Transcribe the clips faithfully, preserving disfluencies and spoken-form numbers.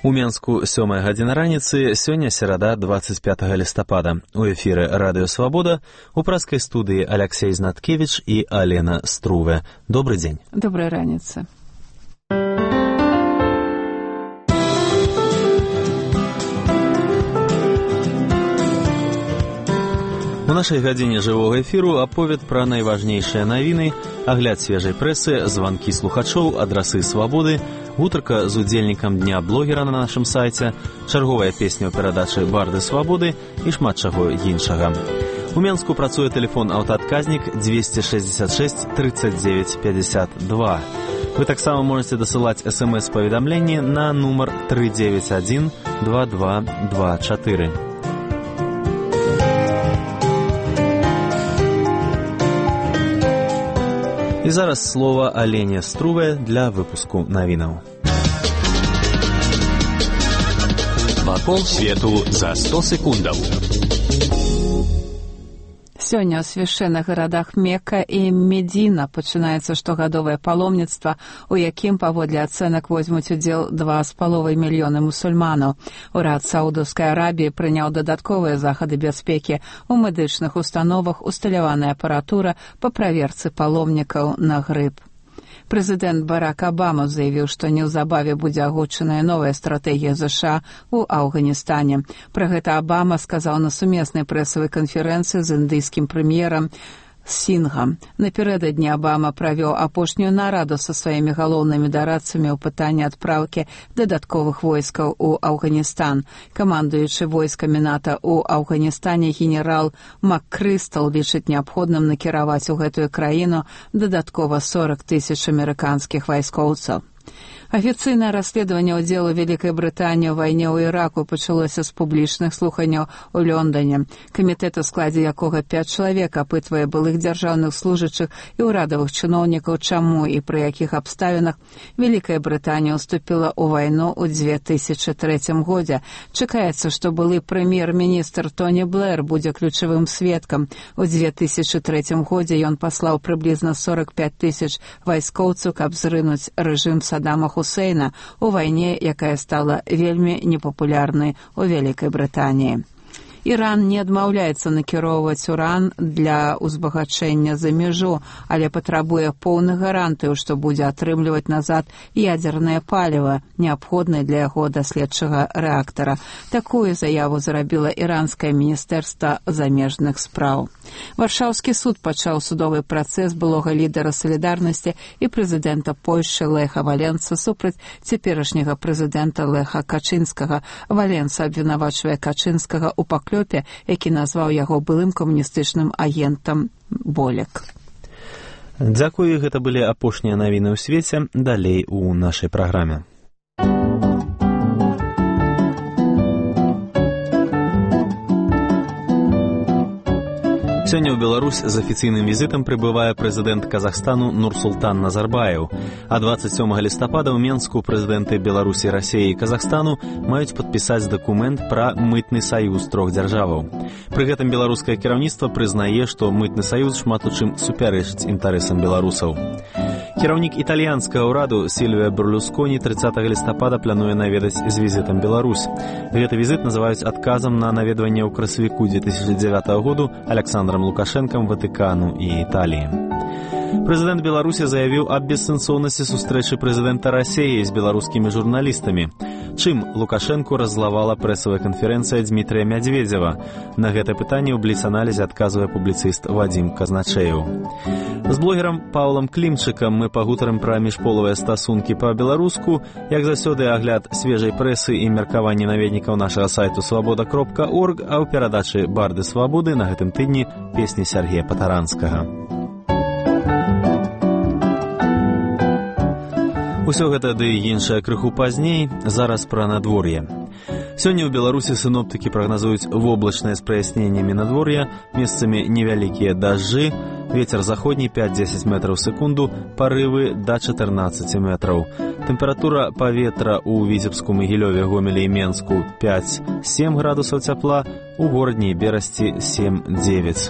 У Менску сёмая гадзіна раніцы, сёння серада двадцать пятага лістапада. У эфіры Радыё Свабода, у праскай студыі Аляксей Знаткевіч і Алена Струве. Добрый дзень. Добрая раніца. У нашай гадзіне жывога эфіру аповед пра найважнейшыя навіны, агляд свежай прэсы, званкі слухачоў, адрасы Свабоды, гутарка з удзельнікам Дня блогера на нашым сайце, чарговая песня ў перадачы «Барды Свабоды» і шмат чаго іншага. У Менску працуе тэлефон аўтаадказнік двести шестьдесят шесть тридцать девять пятьдесят два. Вы таксама можете дасылаць эс-эм-эс-паведамленні на нумар три девять один два два два четыре. І зараз слова Алене Струве для выпуску навінаў. Вакол свету за сто секундаў. Сёння ў свяшчэнных гарадах Мекка і Медзіна пачынаецца штогадовае паломніцтва, у якім, паводле ацэнак, возьмуць удзел два з паловай мільёны мусульманаў. Урад Саудаўскай Арабіі прыняў дадатковыя захады бяспекі. У медычных установах усталяваная апаратура па праверцы паломнікаў на грып. Прэзідэнт Барак Абама заявіў, што неўзабаве будзе агучаная новая стратэгія ЗША ў Афганістане. Пра гэта Абама сказаў на сумеснай прэсавай канферэнцыі з індыйскім прэм'ерам Сінгам. Напярэдадні Абама правёў апошнюю нараду са сваімі галоўнымі дарадцамі ў пытанні адпраўкі дадатковых войскаў у Афганістан. Камандуючы войскамі НАТО ў Афганістане генерал МакКрыстал лічыць неабходным накіраваць у гэтую краіну дадаткова сорок тысяч амерыканскіх вайскоўцаў. Афіцыйнае расследаванне ўдзелу Вялікай Брытаніі ў вайне ў Іраку пачалося з публічных слуханняў у Лондоне. Камітэт, у складзе якога пяць чалавек, апытвае былых дзяржаўных служачых і ўрадавых чыноўнікаў, чаму і пры якіх абставінах Вялікая Брытанія ўступіла ў вайну ў две тысячы трэцім годзе. Чакаецца, што былы прэм'ер-міністр Тоні Блэр будзе ключавым сведкам. У две тысячы трэцім годзе ён паслаў прыблізна сорок пять тысяч вайскоўцаў, каб зрынуць рэжым Саддама Хусейна у вайне, якая стала вельмі непапулярнай у Вялікай Брытаніі. Іран не адмаўляецца накіроўваць уран для ўзбагачэння за мяжу, але патрабуе поўных гарантыяў, што будзе атрымліваць назад ядзернае паліва, неабходнае для яго даследчага рэактара. Такую заяву зрабіла іранскае міністэрства замежных спраў. Варшаўскі суд пачаў судовы працэс былога лідара салідарнасці і прэзідэнта Польшчы Леха Валенца супраць цяперашняга прэзідэнта Леха Качынскага. Валенца абвінавачвае Качынскага ў паклёпе, які назваў яго былым камуністычным агентам Болек. Дзякую, гэта былі апошнія навіны ў свеце. Далей у нашай праграме. Сёння ў Беларусь з афіцыйным візітам прыбывае прэзідэнт Казахстану Нурсултан Назарбаев. А двадцать сёмага лістапада ў Менску прэзідэнты Беларусі, Расіі і Казахстану маюць падпісаць дакумент пра мытны саюз трох дзяржаваў. Пры гэтым беларускае кіраўніцтва прызнае, што мытны саюз шмат у чым супярэчыць інтарэсам беларусаў. Кіраўнік італьянскага ўраду Сільвія Берлусконі трыццатага лістапада плануе наведаць з візітам Беларусь. Гэты візіт называюць адказам на наведванне ў красавіку две тысячи дзевятага году Александром Лукашэнкам Ватыкану і Італіі. Прэзідэнт Беларусі заявіў аб бессэнсоўнасці сустрэчы прэзідэнта Расіі з беларускімі журналістамі. Чым Лукашэнку раззлавала прэсавая канферэнцыя Дмітрыя Мядзведзева? На гэта пытанне ў бліц-аналізе адказвае публіцыст Вадзім Казначэеў. З блогерам Паўлам Клімчыкам мы пагутарым пра міжполавыя стасункі па-беларуску, як заўсёды агляд свежай прэсы і меркаванні наведнікаў нашага сайту свабода кропка орг, а ў перадачы «Барды Свабоды» на гэтым тыдні песні Сергея Патаранскага. Усё гэта ды іншае крыху пазней, зараз пра надвор'е. Сёння ў Беларусі сіноптыкі прагназуюць воблачнае з праясненнямі надвор'я, месцамі невялікія дажджы, вецер заходні пять-дзесяць метраў ў секунду, парывы да чатырнаццаць метраў. Тэмпература паветра ў Віцебску, Магілёве, Гомелі і Менску пять-сем градусаў цяпла, у горадні і Берасці сем-дзевяць.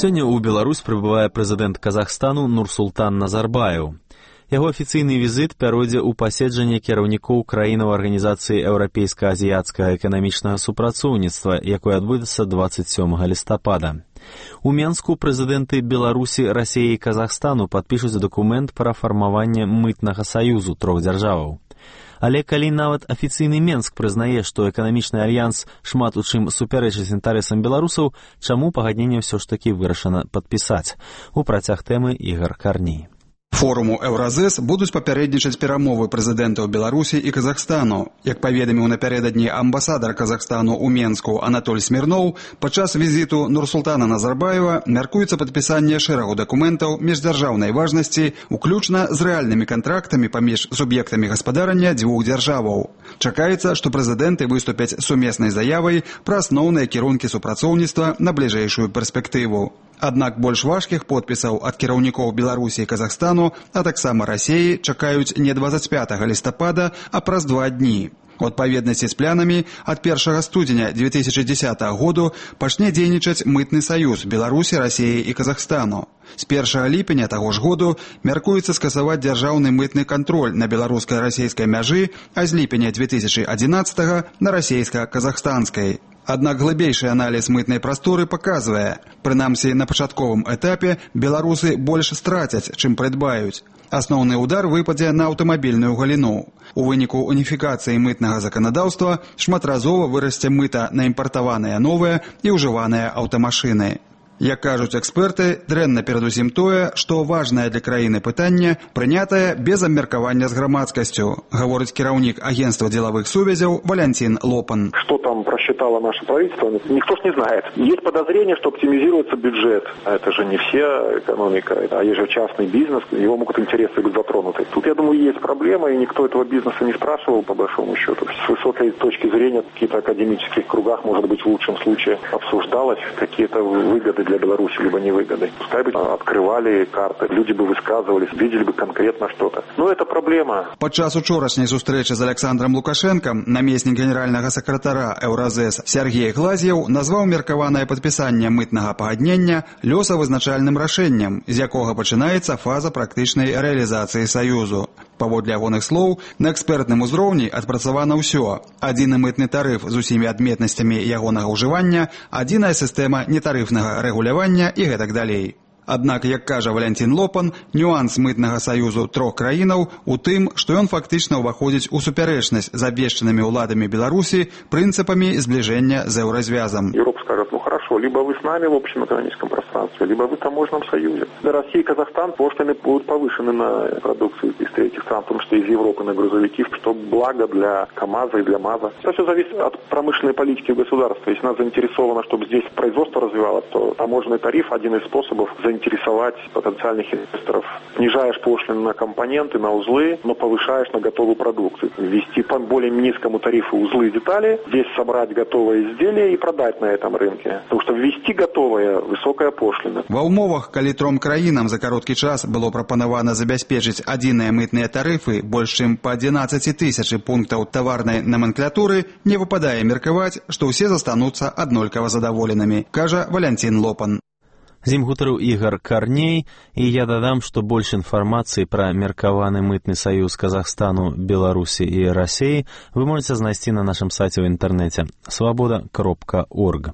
Сёння ў Беларусь прыбывае прэзідэнт Казахстану Нурсултан Назарбаев. Яго афіцыйны візіт пяройдзе ў паседжанне кіраўнікоў краінаў Арганізацыі еўрапейска-азіяцкага эканамічнага супрацоўніцтва, якое адбудзецца дваццаць сёмага лістапада. У Менску прэзідэнты Беларусі, Расіі і Казахстану падпішуць дакумент пра фармаванне мытнага саюзу трох дзяржаваў. Але калі нават афіцыйны Менск прызнае, што эканамічны альянс шмат у чым супярэчыць інтарэсам беларусаў, чаму пагадненне ўсё ж такі вырашана падпісаць? У працяг тэмы Ігар Карней. Форуму Еўразэс будуць папярэднічаць перамовы прэзідэнтаў Беларусі і Казахстану. Як паведаміў напярэдадні амбасадар Казахстану ў Менску Анатоль Смірноў, падчас візіту Нурсултана Назарбаева мяркуецца падпісанне шэрагу дакументаў міждзяржаўнай важнасці, уключна з рэальнымі кантрактамі паміж суб'ектамі гаспадарання дзвюх дзяржаваў. Чакаецца, што прэзідэнты выступяць сумеснай заявай пра асноўныя кірункі супрацоўніцтва на бліжэйшую перспектыву. Аднак больш важкіх подпісаў ад кіраўнікоў Беларусі і Казахстану, а таксама Расіі, чакаюць не дваццаць пятага лістапада, а праз два дні. У адпаведнасці з планамі, ад першага студзеня дзве тысячы дзесятага году пачне дзейнічаць мытны саюз Беларусі, Расіі і Казахстану. З першага ліпеня таго ж году мяркуецца скасаваць дзяржаўны мытны кантроль на беларуска-расійскай мяжы, а з ліпеня дзве тысячы адзінаццатага на расійска-казахстанскай. Аднак глыбейшы аналіз мытнай прасторы паказвае, прынамсі на пачатковым этапе беларусы больш страцяць, чым прыдбаюць. Асноўны ўдар выпадзе на аўтамабільную галіну. У выніку уніфікацыі мытнага заканадаўства шматразова вырасце мыта на імпартаваныя новыя і ўжываныя аўтамашыны. Як кажуць эксперты, дрэнна перадусім тое, што важнае для краіны пытанне прынятае без абмеркавання з грамадскасцю, гаворыць кіраўнік агентства деловых сувязяў Валентин Лопан. Что там просчитало наше правительство, никто ж не знает. Есть подозрение, что оптимизируется бюджет. А это же не вся экономика, а есть же частный бизнес, его могут интересы быть затронуты. Тут, я думаю, есть проблема, и никто этого бизнеса не спрашивал, по большому счету. С высокой точки зрения, в каких-то академических кругах, может быть, в лучшем случае обсуждалось какие-то выгоды для Беларуси, либо невыгоды. Пускай бы открывали карты, люди бы высказывались, видели бы конкретно что-то. Но это проблема. Падчас учорашняй сустрэчы з Александром Лукашенком намеснік генеральнага сакратара Еўразэс Сергей Глазьев назваў меркаванае падпісанне мытнага пагаднення лёсавызначальным рашэннем, з якога пачынаецца фаза практычнай рэалізацыі саюзу. Паводле ягоных слоў, на экспертным узроўні адпрацавана ўсё. Адзіны мытны тарыф з усімі адметнасцямі ягонага ўжывання, адзіная сістэма нетарыфнага рэгулявання і гэтак далей. Аднак, як кажа Валентин Лопан, нюанс мытнага саюзу трох краінаў у тым, што ён фактычна ўваходзіць у супярэчнасць з абвешчанымі ўладамі Беларусі прынцыпамі збліжэння з еўразвязам. Европа скажет, ну хорошо, либо вы с нами в общем экономическом пространстве, либо вы в таможенном союзе. Для России и Казахстан пошлины будут повышены на продукцию из третьих стран, в том числе из Европы на грузовики, что благо для КАМАЗа и для МАЗа. Это все зависит от промышленной политики государства. Если она заинтересована, чтобы здесь производство развивалось, то таможенный тариф – один из способов заинтересовать потенциальных инвесторов. Снижаешь пошлины на компоненты, на узлы, но повышаешь на готовую продукцию. Ввести по более низкому тарифу узлы и детали, здесь собрать готовое изделие и продать на этом рынке. Потому что ввести готовое – высокая пошлина. Ва ўмовах, калі тром краінам за кароткі час было прапанавана забяспечыць адзіныя мытныя тарыфы больш чым па адзінаццаці тысячы пунктаў таварнай номенклатуры, не выпадае меркаваць, што ўсе застануцца аднолькава задаволенымі, кажа Валентин Лопан. З ім гутарыў Ігар Карней, і я дадам, што больш інфармацыі пра меркаваны мытны саюз Казахстану, Беларусі і Расіі вы можаце знайсці на нашым сайце ў інтэрнэце свабода кропка орг.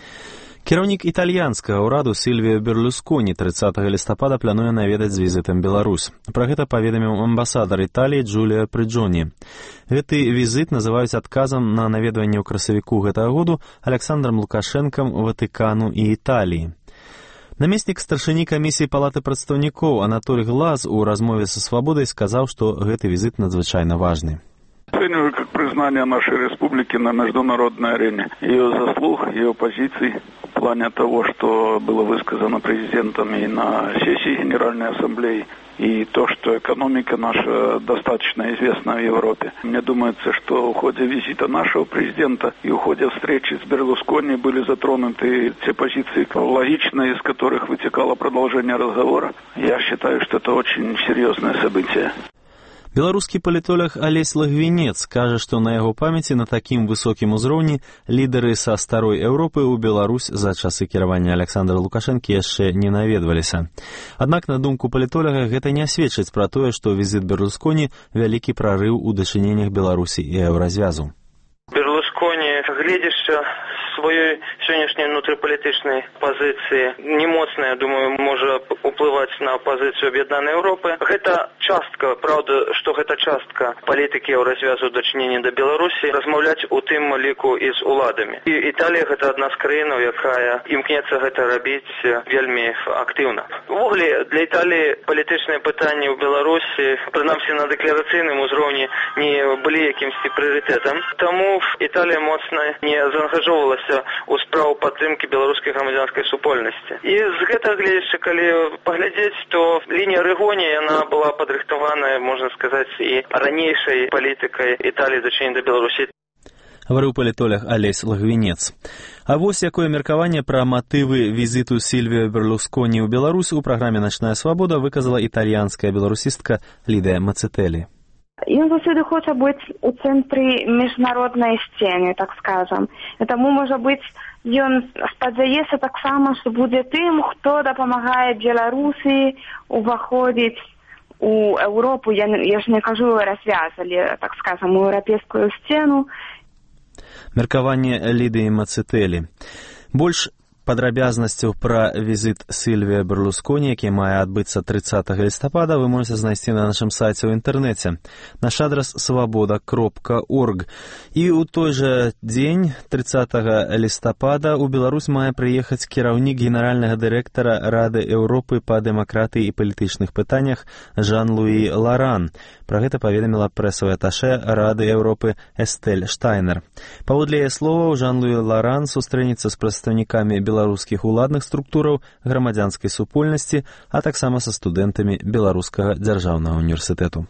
Кіраўнік італьянскага ўраду Сільвіо Берлусконі трыццатага лістапада плануе наведаць з візітам Беларусь. Пра гэта паведаміў амбасадар Італіі Джуліа Прыджоні. Гэты візіт называюць адказам на наведванне ў красавіку гэтага году Александром Лукашэнкам Ватыкану і Італіі. Намеснік старшыні камісіі палаты прадстаўнікоў Анатоль Глаз у размове са «Свабодай» сказаў, што гэты візіт надзвычайна важны. Оцениваю как признание нашей республики на международной арене. Ее заслуг, ее позиций в плане того, что было высказано президентом и на сессии Генеральной Ассамблеи, и то, что экономика наша достаточно известна в Европе. Мне думается, что в ходе визита нашего президента и в ходе встречи с Берлускони были затронуты те позиции, логичные, из которых вытекало продолжение разговора. Я считаю, что это очень серьезное событие. Беларускі палітолог Алесь Лагвінец кажа, што на яго памяці на такім высокім узроўні лідары са старой Еўропы ў Беларусь за часы кіравання Аляксандра Лукашэнкі яшчэ не наведваліся. Аднак, на думку палітолага, гэта не сведчыць пра тое, што візіт Берлусконі вялікі прарыў у дачыненнях Беларусі і Еўразвязу. Берлусконі, гледзячы сваёй сённяшняй внутрыпалітычнай пазіцыі не моцна, я думаю, можа уплываць на пазіцыю аб'яднанай Еўропы. Гэта частка, правда, што гэта частка палітыкі Еўразвязу дачынення да Беларусі, размаўляць у тым ліку і з уладамі. І Італія гэта адна з краінаў, якая імкнецца гэта рабіць вельмі актыўна. Увогуле, для Італіі палітычныя пытанні ў Беларусі, прынамсі на дэкларацыйным узроўні, не былі якімсьці прыярытэтам. Таму Італія моцна не заангажоўвалася у справу падтрымкі беларускай грамадзянскай супольнасці. І з гэтага гледзячы, калі паглядзець, то лінія Рэгоні, яна была падрыхтаваная, можна сказаць, і ранейшай палітыкай Італіі дачынення да Беларусі. Гаварыў палітолог Алесь Лагвінец. А вось якое меркаванне пра матывы візіту Сільвіо Берлусконі ў Беларусь у праграме «Начная свабода» выказала італьянская беларусістка Лідыя Мацэтэлі. Ён заўсёды хоча быць у цэнтры міжнароднай сцены, так скажам. Таму, можа быць, ён спадзяецца таксама, што будзе тым, хто дапамагае Беларусі уваходзіць у Еўропу. Я, я ж не кажу развяз, але, так скажам, у еўрапейскую сцену. Меркаванне Лідыі Мацэтэлі. Больш падрабязнасцяў пра візіт Сільвіа Берлусконі, які мае адбыцца трыццатага лістапада, вы можете знайсці на нашым сайце ў інтэрнэце. Наш адрас свабода кропка орг. І ў той жа дзень, трыццатага лістапада, у Беларусь мае прыехаць кіраўнік генеральнага дырэктара Рады Еўропы па дэмакратыі і палітычных пытаннях Жан-Луі Ларан. Пра гэта паведаміла прэсавая аташэ Рады Еўропы Эстэль Штайнер. Паводле яе словаў, Жан-Луі Ларан сустрэнецца з прадстаўнікамі беларускіх уладных структураў, грамадзянскай супольнасці, а таксама са студэнтамі Беларускага дзяржаўнага універсітэту.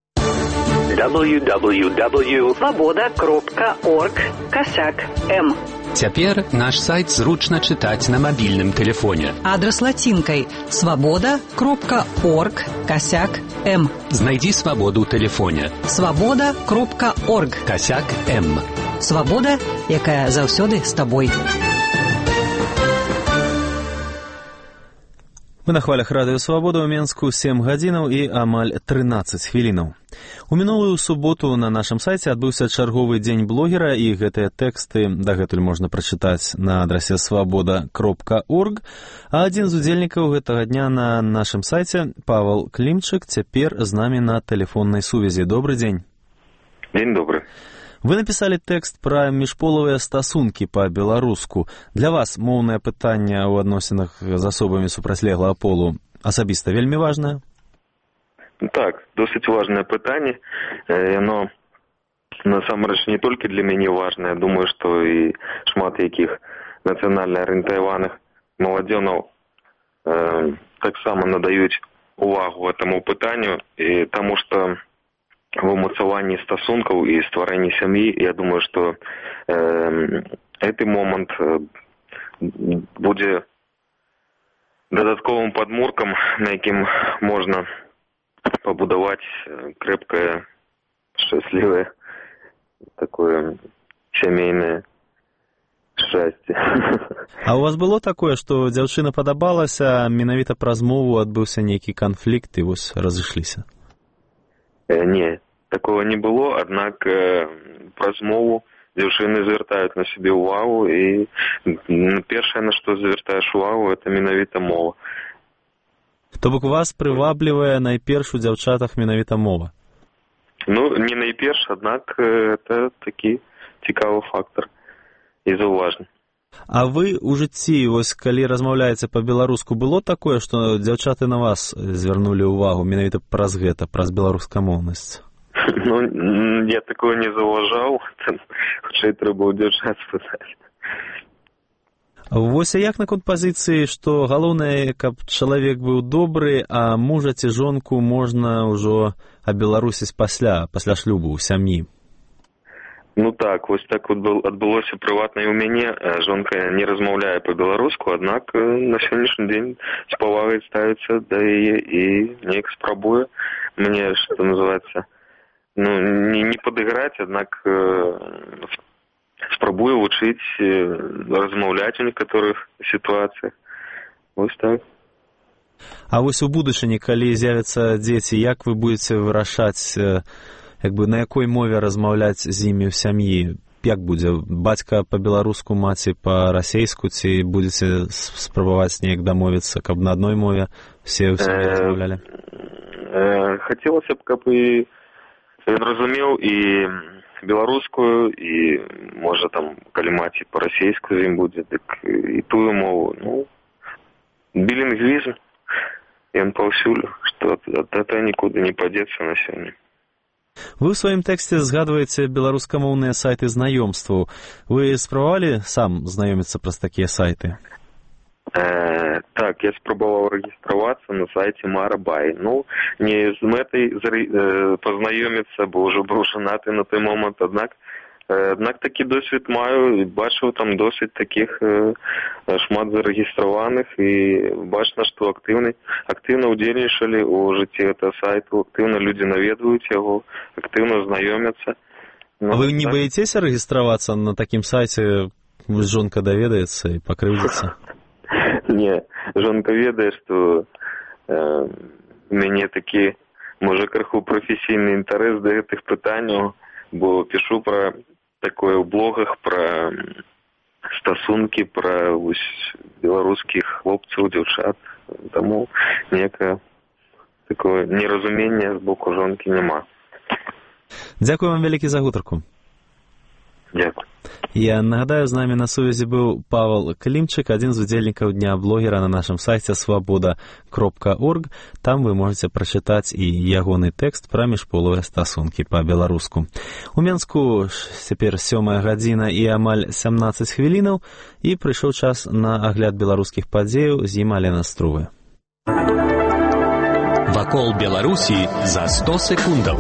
дабл ю дабл ю дабл ю кропка свабода кропка орг касяк эм. Цяпер наш сайт зручна чытаць на мабільным тэлефоне. Адрас лацінкай свабода кропка орг касяк эм. Знайдзі свабоду ў тэлефоне. свабода кропка орг касяк эм. Свабода, якая заўсёды з табой. Мы на хвалях радыё «Свабода» ў Менску сем гадзінаў і амаль трынаццаць хвілінаў. У мінулую суботу на нашым сайце адбыўся чарговы дзень блогера, і гэтыя тэксты дагэтуль можна прачытаць на адрасе свабода кропка орг, а адзін з удзельнікаў гэтага дня на нашым сайце, Павел Клімчык, цяпер з намі на тэлефоннай сувязі. Добры дзень. Дзень добры. Вы напісалі тэкст пра міжполавыя стасункі па-беларуску. Для вас моўнае пытанне ў адносінах з асобамі супрацьлеглага полу асабіста вельмі важнае? Так, досыць важнае пытанне. Яно насамрэч не толькі для мяне важнае. Думаю, што і шмат якіх нацыянальна арыентаваных маладзёнаў э, таксама надаюць увагу этому пытанню, і таму што в умацаванні стасункаў і стварэнні сям'і, я думаю, што э, гэты момант э, будзе дадатковым падмуркам, на якім можна пабудаваць крэпкае, шчаслівае, такое сямейнае шчасце. А у вас было такое, што дзяўчына падабалася, менавіта праз мову адбыўся нейкі канфлікт і вось разышліся? Э, не. Такого не было, аднак э, праз мову дзяўчыны звяртаюць на сябе ўвагу, і першае, на што звяртаеш увагу, это менавіта мова. То бок вас прываблівае найперш у дзяўчатах менавіта мова? Ну, не найперш, аднак это такі цікавы фактор і заўважны. А вы ў жыцці, вось калі размаўляеце па-беларуску, было такое, што дзяўчаты на вас звярнулі ўвагу менавіта праз гэта, праз беларускамоўнасць? Ну, я такого не заўважаў, хутчэй трэба ў дзяўчат спытаць. Вось а як наконт пазіцыі, што галоўнае, каб чалавек быў добры, а мужа ці жонку можна ўжо абеларусіць пасля, пасля шлюбу, ў сям'і? Ну так, вось так адбылося прыватна і ў мяне. Жонка не размаўляе па-беларуску, аднак на сённяшні дзень з павагай ставіцца да яе і неяк спрабуе мне, што называецца, ну, не, не падыграць, аднак э, спрабую вучыць, э, размаўляць у некаторых сітуацыях. Вось так. А вось у будучыні, калі з'явяцца дзеці, як вы будзеце вырашаць, як бы, на якой мове размаўляць з імі ў сям'і? Як будзе? Бацька па-беларуску, маці па-расейску, ці будзеце спрабаваць неяк дамовіцца, каб на адной мове все ў сям'і размаўлялі? Хацелася б, каб і ён разумеў і беларускую, і, можа, там, калі маці па-расейску з ім будзе, дык і тую мову. Ну, билингвизм, ён паўсюль, што ад этого нікуды не падзецца на сёння. Вы ў сваім тэксце згадваеце беларускамоўныя сайты знаёмстваў. Вы спрабавалі сам знаёміцца праз такія сайты? Э, так, я спрабаваў рэгістравацца на сайце Марабай. Ну, не з мэтай э, пазнаёміцца, бо ўжо быў жанаты на той момант, аднак Аднак такі досвід маю, бачыў там досыць такіх э, шмат зарэгістраваных, і бачна, што актыўна, актыўна ўдзельнічалі ў жыцці гэтага сайту, актыўна людзі наведваюць яго, актыўна знаёмяцца. Ну, а вы не так... баіцеся рэгістравацца на такім сайце, жонка даведаецца і пакрыўдзіцца? Не, жонка ведае, што э, у мяне такі, можа, крыху прафесійны інтарэс да гэтых пытанняў, бо пішу пра такое ў блогах, пра стасункі, пра беларускіх хлопцаў, дзяўчат. Таму некае такое неразуменне з боку жонкі няма. Дзякую вам вялікі за гутарку. Дзякую. Я нагадаю, з намі на сувязі быў Павел Клімчык, адзін з удзельнікаў Дня блогера на нашым сайце свабода кропка орг. Там вы можете прачытаць і ягоны тэкст пра міжполавыя стасункі па-беларуску. У Менску цяпер сёмая гадзіна і амаль сямнаццаць хвілінаў, і прыйшоў час на агляд беларускіх падзеяў, з ім Алена Струве. Вакол Беларусі за сто секундаў.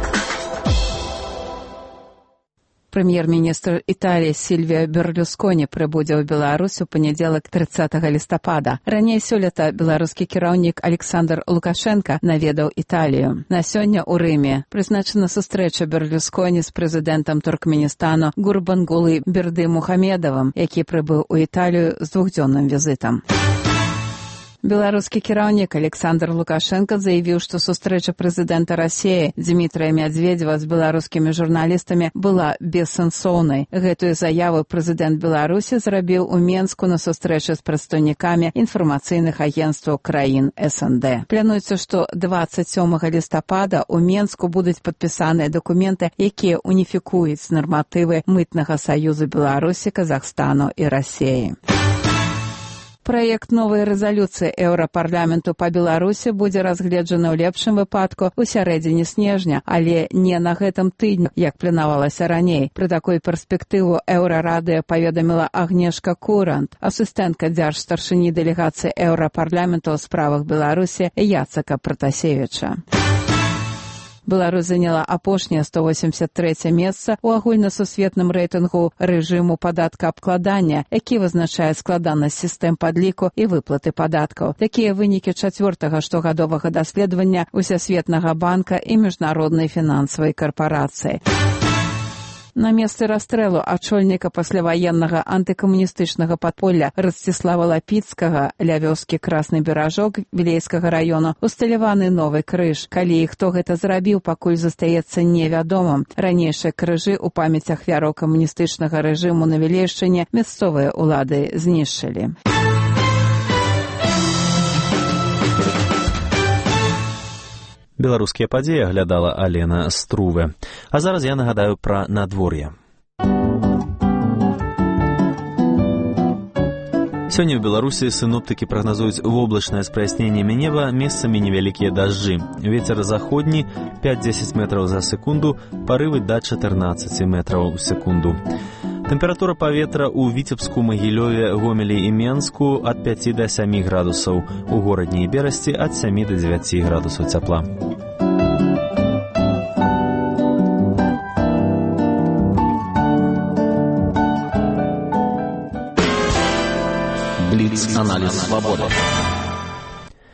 Прэм'ер-міністр Італіі Сільвіа Берлюсконі прыбудзе ў Беларусь у панядзелак трыццатага лістапада. Раней сёлета беларускі кіраўнік Александр Лукашенка наведаў Італію. На сёння ў Рыме прызначана сустрэча Берлюсконі з прэзідэнтам Туркменістану Гурбангулы Бердымухамедовым, які прыбыў у Італію з двухдзённым візітам. Беларускі кіраўнік Александр Лукашенко заявіў, што сустрэча прэзідэнта Расіі Дзмітрыя Мядзведзева з беларускімі журналістамі была бессэнсоўнай. Гэтую заяву прэзідэнт Беларусі зрабіў у Менску на сустрэчы з прадстаўнікамі інфармацыйных агенцтваў краін эс эн дэ. Плануецца, што дваццаць сёмага лістапада ў Менску будуць падпісаныя дакументы, якія уніфікуюць нарматывы мытнага саюзу Беларусі, Казахстану і Расіі. Праект новай рэзалюцыі Еўрапарламенту па Беларусі будзе разгледжаны ў лепшым выпадку ў сярэдзіне снежня, але не на гэтым тыдні, як планавалася раней. Пры такой перспектыву Еўрарадыя паведаміла Агнешка Курант, асістэнтка дзяржстаршыні дэлегацыі Еўрапарламенту ў справах Беларусі Яцека Пратасевіча. Беларусь заняла апошняе сто восемьдесят трэцяе месца ў агульнасусветным рэйтынгу рэжыму падаткаабкладання, які вызначае складанасць сістэм падліку і выплаты падаткаў. Такія вынікі чацвёртага штогадовага даследавання Усесветнага банка і міжнароднай фінансавай карпарацыі. На месцы расстрэлу ачольніка пасляваеннага антыкамуністычнага падполля Расціслава Лапіцкага ля вёскі Красны Беражок Вілейскага раёну усталяваны новы крыж. Калі і хто гэта зрабіў, пакуль застаецца невядомым. Ранейшыя крыжы ў памяць ахвяраў камуністычнага рэжыму на Вілейшчыне мясцовыя ўлады знішчылі. Беларускія падзеі аглядала Алена Струве. А зараз я нагадаю пра надвор'е. Сёння ў Беларусі сіноптыкі прагназуюць воблачнае з праясненнямі неба, месцамі невялікія дажджы. Вецер заходні пяць-дзесяць метраў за секунду, парывы да чатырнаццаць метраў у секунду. Тэмпература паветра ў Віцебску, Магілёве, Гомелі і Менску ад пяці да сямі градусаў, у горадні і Берасці ад сямі да дзевяці градусаў цяпла. Бліц-аналіз свабоды.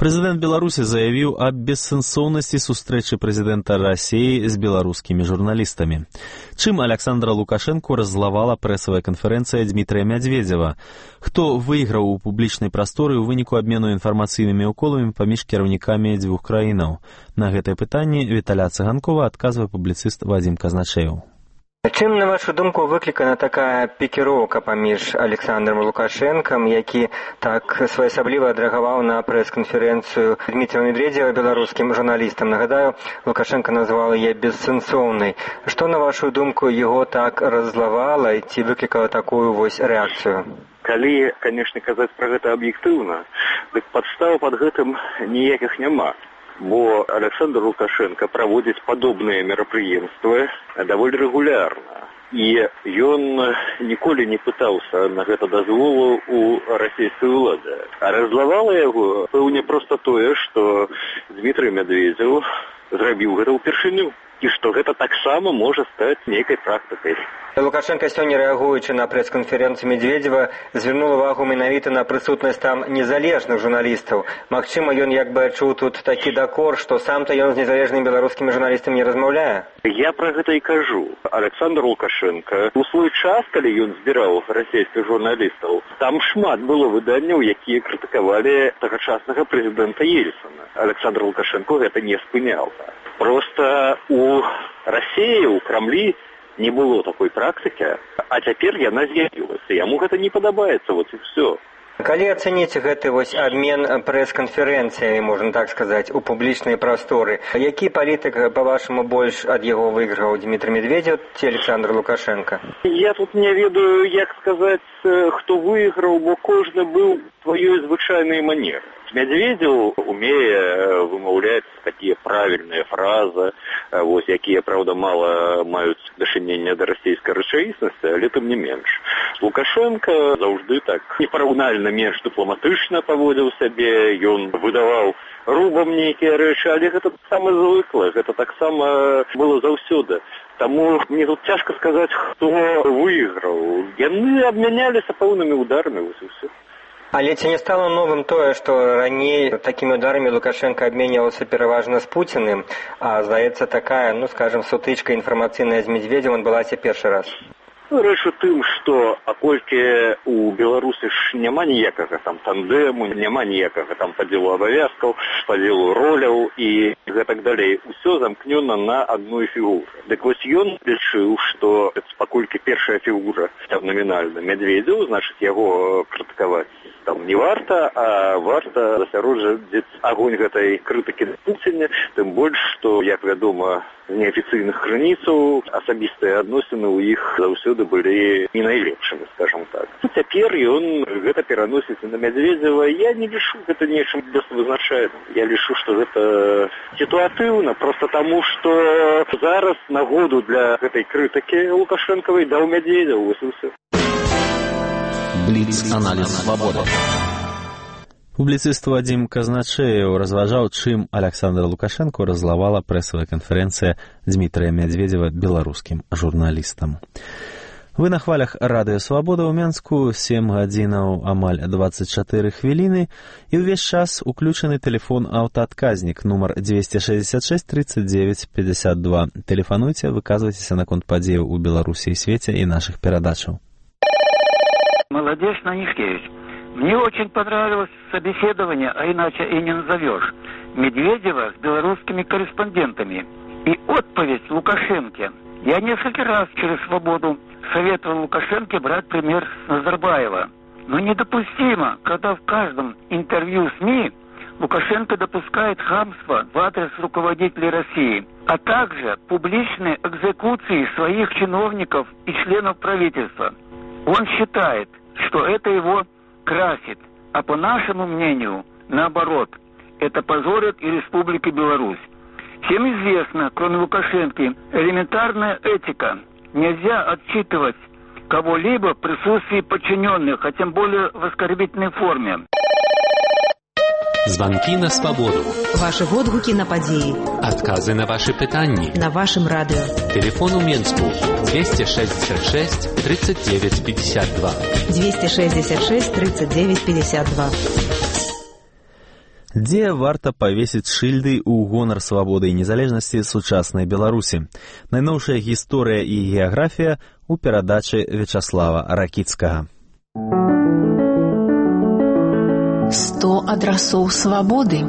Прэзідэнт Беларусі заявіў аб бессэнсоўнасці сустрэчы прэзідэнта Расіі з беларускімі журналістамі. Чым Александра Лукашэнку раззлавала прэсавая канферэнцыя Дмітрыя Мядзведзева? Хто выйграў у публічнай прасторы ў выніку абмену інфармацыйнымі ўколамі паміж кіраўнікамі дзвюх краінаў? На гэтае пытанне Віталя Цыганкова адказвае публіцыст Вадзім Казначеў. Чым, на вашу думку, выклікана такая пікіроўка паміж Александром Лукашэнкам, які так своеасабліва адрэагаваў на прэс-канферэнцыю Дмітрия Медведева беларускім журналістам? Нагадаю, Лукашенко назвал яе бессэнсоўнай. Што, на вашу думку, яго так раззлавала ці выклікала такую вось рэакцыю? Калі, канешне, казаць пра гэта аб'ектыўна, дык падстаў пад гэтым ніякіх няма. Бо Александр Лукашенко праводзіць падобныя мерапрыемствы даволі рэгулярна. І ён ніколі не пытаўся на гэта дазволу у расійскай улады. А раззлавала яго, пэўне, проста тое, што Дмітрый Мядзведзеў зрабіў гэта ўпершыню. І што гэта таксама можа стаць нейкай практыкай. Лукашенко сёння, рэагуючы на прэс-канферэнцыю Медведзева, звярнуў увагу менавіта на прысутнасць там незалежных журналістаў. Магчыма, ён як бы адчуў тут такі дакор, што сам-то ён з незалежнымі беларускімі журналістамі не размаўляе? Я пра гэта і кажу. Александр Лукашенко у свой час, калі ён збіраў расійскіх журналістаў, там шмат было выданняў, якія крытыкавалі тагачаснага прэзідэнта Ельцына. Александр Лукашенко гэта не спыняў. Просто у Расіі, у Крамлі не было такой практыкі, а цяпер яна з'явілася. Яму гэта не падабаецца, вот і все. Калі ацэніць гэты вось абмен прэс-канферэнцыямі, можна так сказаць, у публічнай прасторы, які палітык, па-вашаму, больш ад яго выйграў, Дмітрий Медведзев ці Александр Лукашенко? Я тут не ведаю, як сказаць, хто выйграў, бо кожны быў сваёй звычайнай манеры. Медведзев умее вымаўляць такія правільныя фразы, вось, якія, правда, мала маюць дачынення да расійскай рэчаіснасці, але тым не менш. Лукашенко заўжды так непараўнальна менш дыпламатычна паводзіў сябе, ён выдаваў рубам нейкія рэчы, але гэта таксама звыкла, гэта таксама было заўсёды. Таму мне тут цяжка сказаць, хто выйграў. Яны абмяняліся пэўнымі ударамі, вось і ўсё. Але ці не стало новым тое, што раней такімі ударамі Лукашенко абменьваўся пераважна з Пуціным, а, здаецца, такая, ну, скажем, сутычка інфармацыйная з Медведзевым адбылася першы раз? Рэч у тым, што паколькі у Беларусі ж няма ніякага там тандэму, няма ніякага там падзелу абавязкаў, падзелу роляў і гэтак далей. Усё замкнёна на адной фігуры. Дык вось ён лічыў, што паколькі першая фігура там намінальна Медведзеў, значыць яго крытыкаваць там не варта, а варта засяроджваць агонь гэтай крытыкі на Пуціне, тым больш, што, як вядома, з неафіцыйных крыніцаў асабістыя адносіны ў іх заўсёды былі не найлепшымі, скажам так. Цяпер ён гэта пераносіць на Мядзведзева. Я не лічу гэта нечым безвызначальным. Я лічу, што гэта сітуатыўна, проста таму, што зараз нагоду для гэтай крытыкі Лукашэнкавай даў Мядзведзев, вось і ўсё. Бліц-аналіз свабоды. Публіцыст Вадзім Казначеў разважаў, чым Александра Лукашэнку раззлавала прэсавая канферэнцыя Дмітрия Мядзведзева беларускім журналістам. Вы на хвалях радыё Свабода ў Менску, сем гадзінаў амаль дваццаць чатыры хвіліны, і ўвесь час уключаны тэлефон аўтаадказнік нумар двести шестьдесят шесть тридцать девять пятьдесят два. Тэлефануйце, выказвайцеся наконт падзеяў у Беларусі і свеце і нашых перадачаў. Молодец, Нанишкевич. Мне очень понравилось собеседование, а иначе и не назовешь, Медведева с белорусскими корреспондентами. И отповедь Лукашенке. Я несколько раз через «Свободу» советовал Лукашенке брать пример с Назарбаева. Но недопустимо, когда в каждом интервью СМИ Лукашенко допускает хамство в адрес руководителей России, а также публичные экзекуции своих чиновников и членов правительства. Он считает, что это его красит, а по нашему мнению, наоборот, это позорит и Республику Беларусь. Всем известно, кроме Лукашенко, элементарная этика. Нельзя отчитывать кого-либо в присутствии подчиненных, а тем более в оскорбительной форме. Звонки на свободу. Ваши водгуки на подеи. Отказы на ваши пытанни. На вашем радио. Телефон у Менску двести шестьдесят шесть тридцать девять пятьдесят два. двести шестьдесят шесть тридцать девять пятьдесят два. Дзе варта павесіць шыльды ў гонар свабоды і незалежнасці сучаснай Беларусі. Найноўшая гісторыя і геаграфія ў перадачы Вячаслава Ракіцкага. сто адрасоў свабоды.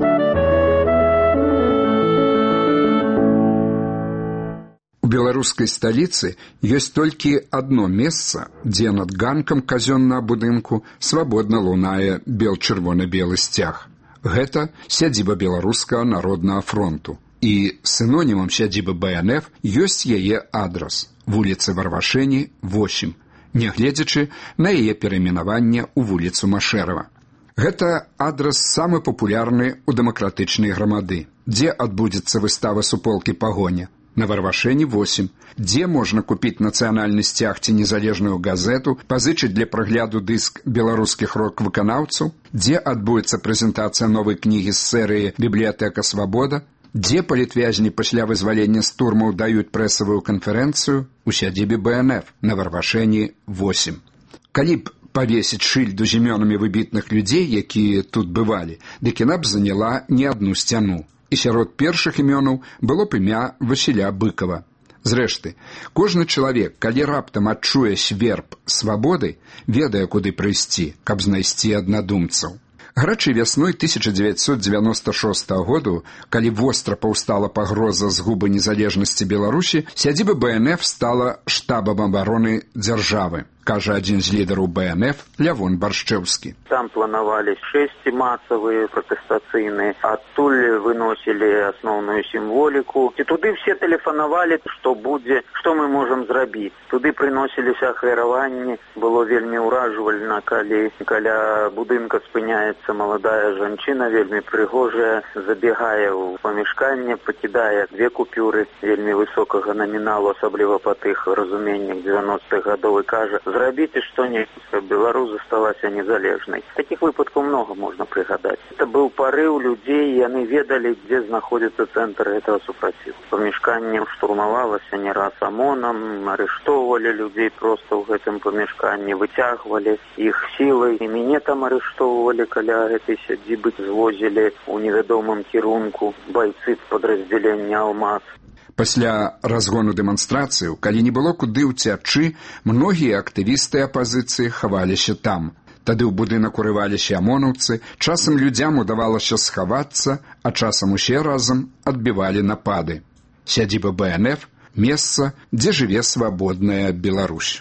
У беларускай сталіцы ёсць толькі адно месца, дзе над ганкам казённага будынку свабодна лунае бел-чырвона-белы сцяг. Гэта сядзіба Беларускага народнага фронту. І сінонімам сядзібы бэ эн эф ёсць яе адрас – вуліцы Варвашэні, восем, нягледзячы на яе перайменаванне ў вуліцу Машэрава. Гэта адрас самы папулярны ў дэмакратычнай грамады, дзе адбудзецца выстава суполкі пагоня. На Варвашэні восем, дзе можна купіць нацыянальны сцяг ці незалежную газету, пазычыць для прагляду дыск беларускіх рок-выканаўцаў, дзе адбудзецца прэзентацыя новай кнігі з серыі «Бібліятэка Свабода», дзе палітвязні пасля вызвалення з турмаў даюць прэсавую канферэнцыю у сядзібе бэ эн эф на Варвашэні восем. Калі б павесіць шыльду з імёнамі выбітных людзей, якія тут бывалі, дык яна б заняла не адну сцяну. І сярод першых імёнаў было б імя Васіля Быкова. Зрэшты, кожны чалавек, калі раптам адчуе сверб свабоды, ведае, куды прыйсці, каб знайсці аднадумцаў. Гарачай вясной тысяча дзевяцьсот дзевяноста шостага году, калі востра паўстала пагроза згубы незалежнасці Беларусі, сядзіба бэ эн эф стала штабам абароны дзяржавы, кажа адзін з лідараў бэ эн эф Лявон Баршчэўскі. Там планавались шэсці масавыя пратэстацыйныя, адтуль выносілі асноўную сімволіку. І туды все тэлефанавалі, што будзе, што мы можам зрабіць. Туды прыносіліся ахвяраванні, было вельмі ўражвальна, калі каля будынка спыняецца маладая жанчына, вельмі прыгожая, забегае ў памяшканне, пакідае две купюры вельмі высокага наміналу, асабліва па тых разуменнях дзевяностых гадоў, і кажа: зрабіце што-небудзь, каб Беларусь засталася незалежнай. Такіх выпадкаў много можна прыгадаць. Это быў парыў людзей, яны ведалі, дзе знаходзіцца цэнтр гэтага супраціву. Памяшканне штурмавалася не раз ОМОНам, арыштоўвалі людзей проста ў гэтым памяшканні, выцягвалі іх сілай. І мяне там арыштоўвалі, каля гэтай сядзібы звозілі ў невядомым кірунку байцы падраздзялення «Алмаз». Пасля разгону дэманстрацыяў, калі не было куды ўцячы, многія актывісты апазіцыі хаваліся там. Тады ў будынак урываліся амонаўцы, часам людзям удавалася схавацца, а часам усе разам адбівалі напады. Сядзіба бэ эн эф – месца, дзе жыве свабодная Беларусь.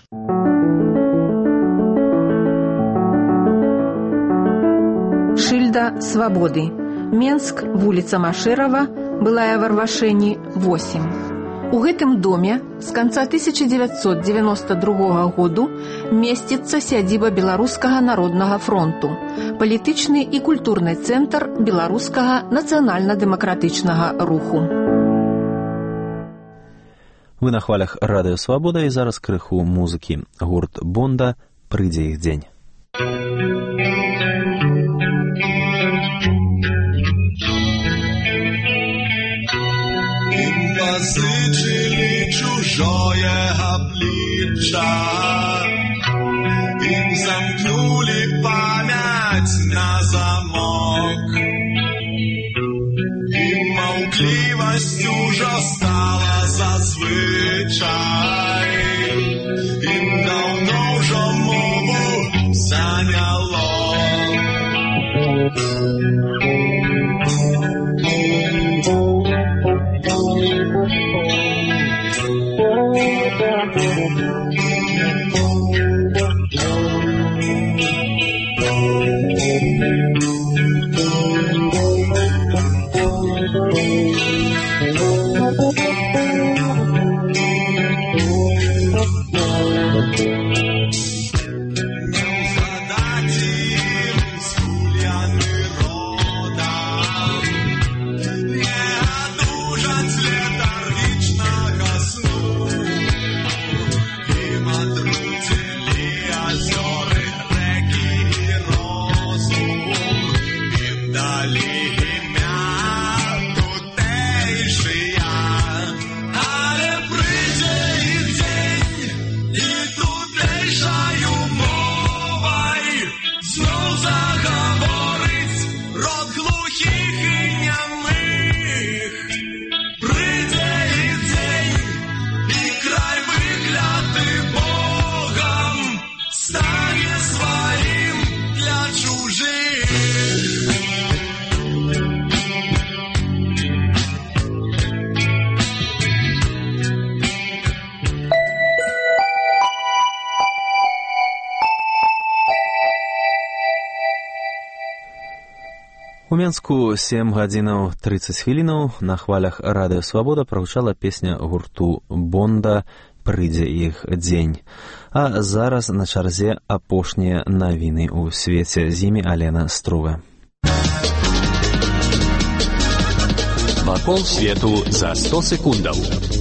Шыльда свабоды. Менск, вуліца Машэрава, былая Варвашэні, восем. У гэтым доме з канца тысяча дзевяцьсот дзевяноста другога году месціцца сядзіба Беларускага народнага фронту, палітычны і культурны цэнтр беларускага нацыянальна-дэмакратычнага руху. Вы на хвалях радыё Свабода, і зараз крыху музыкі. Гурт Бонда «Прыйдзе іх дзень». Позычили чужое обличье, им замкнули память на замок, и молчаливость уже стала зазвичай, им давно уже мову заняло. Заговорить рот глухий. У Менску сем гадзінаў трыццаць хвілінаў на хвалях радыё «Свабода» прагучала песня гурту «Бонда» «Прыйдзе іх дзень». А зараз на чарзе апошнія навіны ў свеце. З імі Алена Струва. Вакол свету за сто секундаў.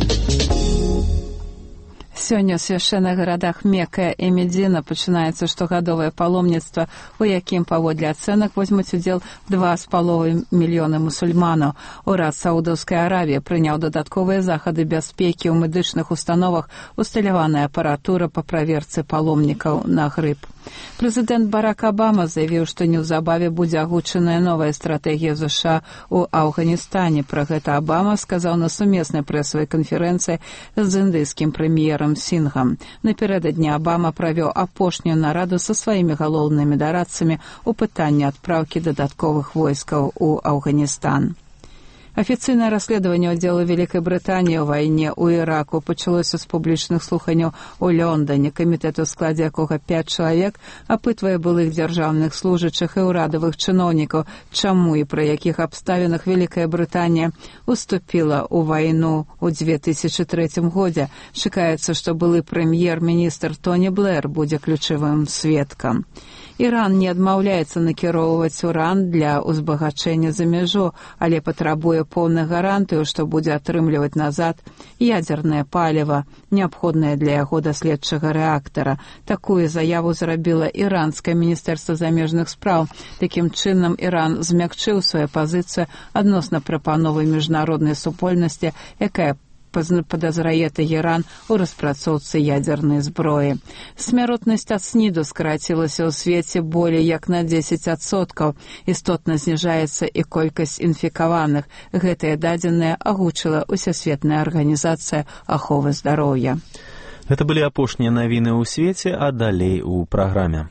Сёння ў свяшчэнных гарадах Мекка і Медзіна пачынаецца штогадовае паломніцтва, у якім паводле ацэнак возьмуць удзел два з паловай мільёны мусульманаў. Урад Саудаўскай Аравіі прыняў дадатковыя захады бяспекі ў медычных установах, усталяваная апаратура па праверцы паломнікаў на грып. Прэзідэнт Барак Абама заявіў, што неўзабаве будзе агучаная новая стратэгія ЗША ў Афганістане. Пра гэта Абама сказаў на сумеснай прэсавай канферэнцыі з індыйскім прэм'ерам Сінгам. Напярэдадні Абама правёў апошнюю нараду са сваімі галоўнымі дарадцамі ў пытанні адпраўкі дадатковых войскаў у Афганістан. Афіцыйнае расследаванне ўдзелу Вялікай Брытаніі ў вайне ў Іраку пачалося з публічных слуханняў у Лондоне. Камітэт, у складзе якога пяць чалавек, апытвае былых дзяржаўных служачых і ўрадавых чыноўнікаў, чаму і пры якіх абставінах Вялікая Брытанія уступіла ў вайну ў дзве тысячы трэцім годзе. Чакаецца, што былы прэм'ер-міністр Тоні Блэр будзе ключавым сведкам. Іран не адмаўляецца накіроўваць уран для ўзбагачэння за мяжу, але патрабуе поўных гарантыяў, што будзе атрымліваць назад ядзернае паліва, неабходнае для яго даследчага рэактара. Такую заяву зрабіла іранскае міністэрства замежных спраў. Такім чынам Іран змякчыў сваю пазіцыю адносна прапановы міжнароднай супольнасці, якая падазрае Тэгеран у распрацоўцы ядзернай зброі. Смяротнасць ад сніду скарацілася ў свеце болей як на дзесяць адсоткаў. Істотна зніжаецца і колькасць інфікаваных. Гэтыя дадзеныя агучыла Усесветная арганізацыя аховы здароўя. Гэта былі апошнія навіны ў свеце, а далей у праграме.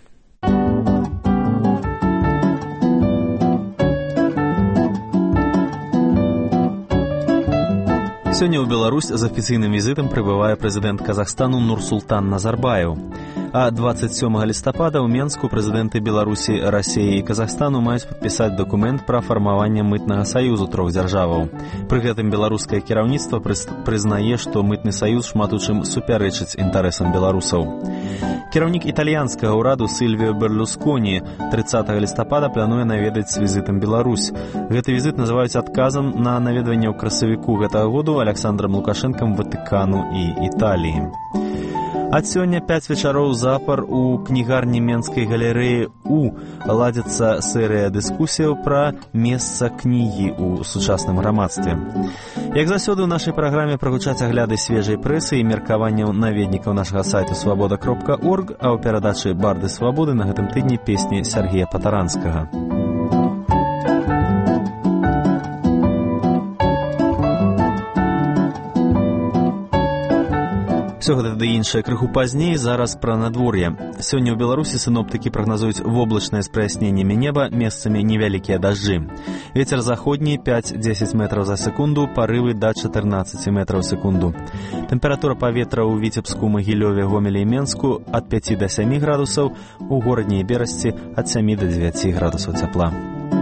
Сёння ў Беларусь з афіцыйным візітам прыбывае прэзідэнт Казахстану Нурсултан Назарбаев. А дваццаць сёмага лістапада ў Менску прэзідэнты Беларусі, Расіі і Казахстану маюць падпісаць дакумент пра фармаванне мытнага саюзу трох дзяржаваў. Пры гэтым беларускае кіраўніцтва прызнае, што мытны саюз шмат у чым супярэчыць інтарэсам беларусаў. Кіраўнік італьянскага ўраду Сільвіо Берлусконі трыццатага лістапада плануе наведаць з візітам Беларусь. Гэты візіт называюць адказам на наведванне ў красавіку гэтага году Александром Лукашэнкам Ватыкану і Італіі. Ад сёння пяць вечароў запар у кнігарні Менскай галерэі У ладзіцца серыя дыскусіяў пра месца кнігі ў сучасным грамадстве. Як заўсёды ў нашай праграме прагучаць агляды свежай прэсы і меркаванняў наведнікаў нашага сайту свабода кропка орг, а ў перадачы «Барды свабоды» на гэтым тыдні песні Сергея Патаранскага. Усё гэта ды іншае крыху пазней, зараз пра надвор'е. Сёння ў Беларусі сіноптыкі прагназуюць воблачнае з праясненнямі неба, месцамі невялікія дажджы. Вецер заходні пяць-дзесяць метраў за секунду, парывы да чатырнаццаць метраў за секунду. Тэмпература паветра ў Віцебску, Магілёве, Гомелі і Менску ад пяці да сямі градусаў, у горадні і Берасці ад сямі да дзевяці градусаў цяпла.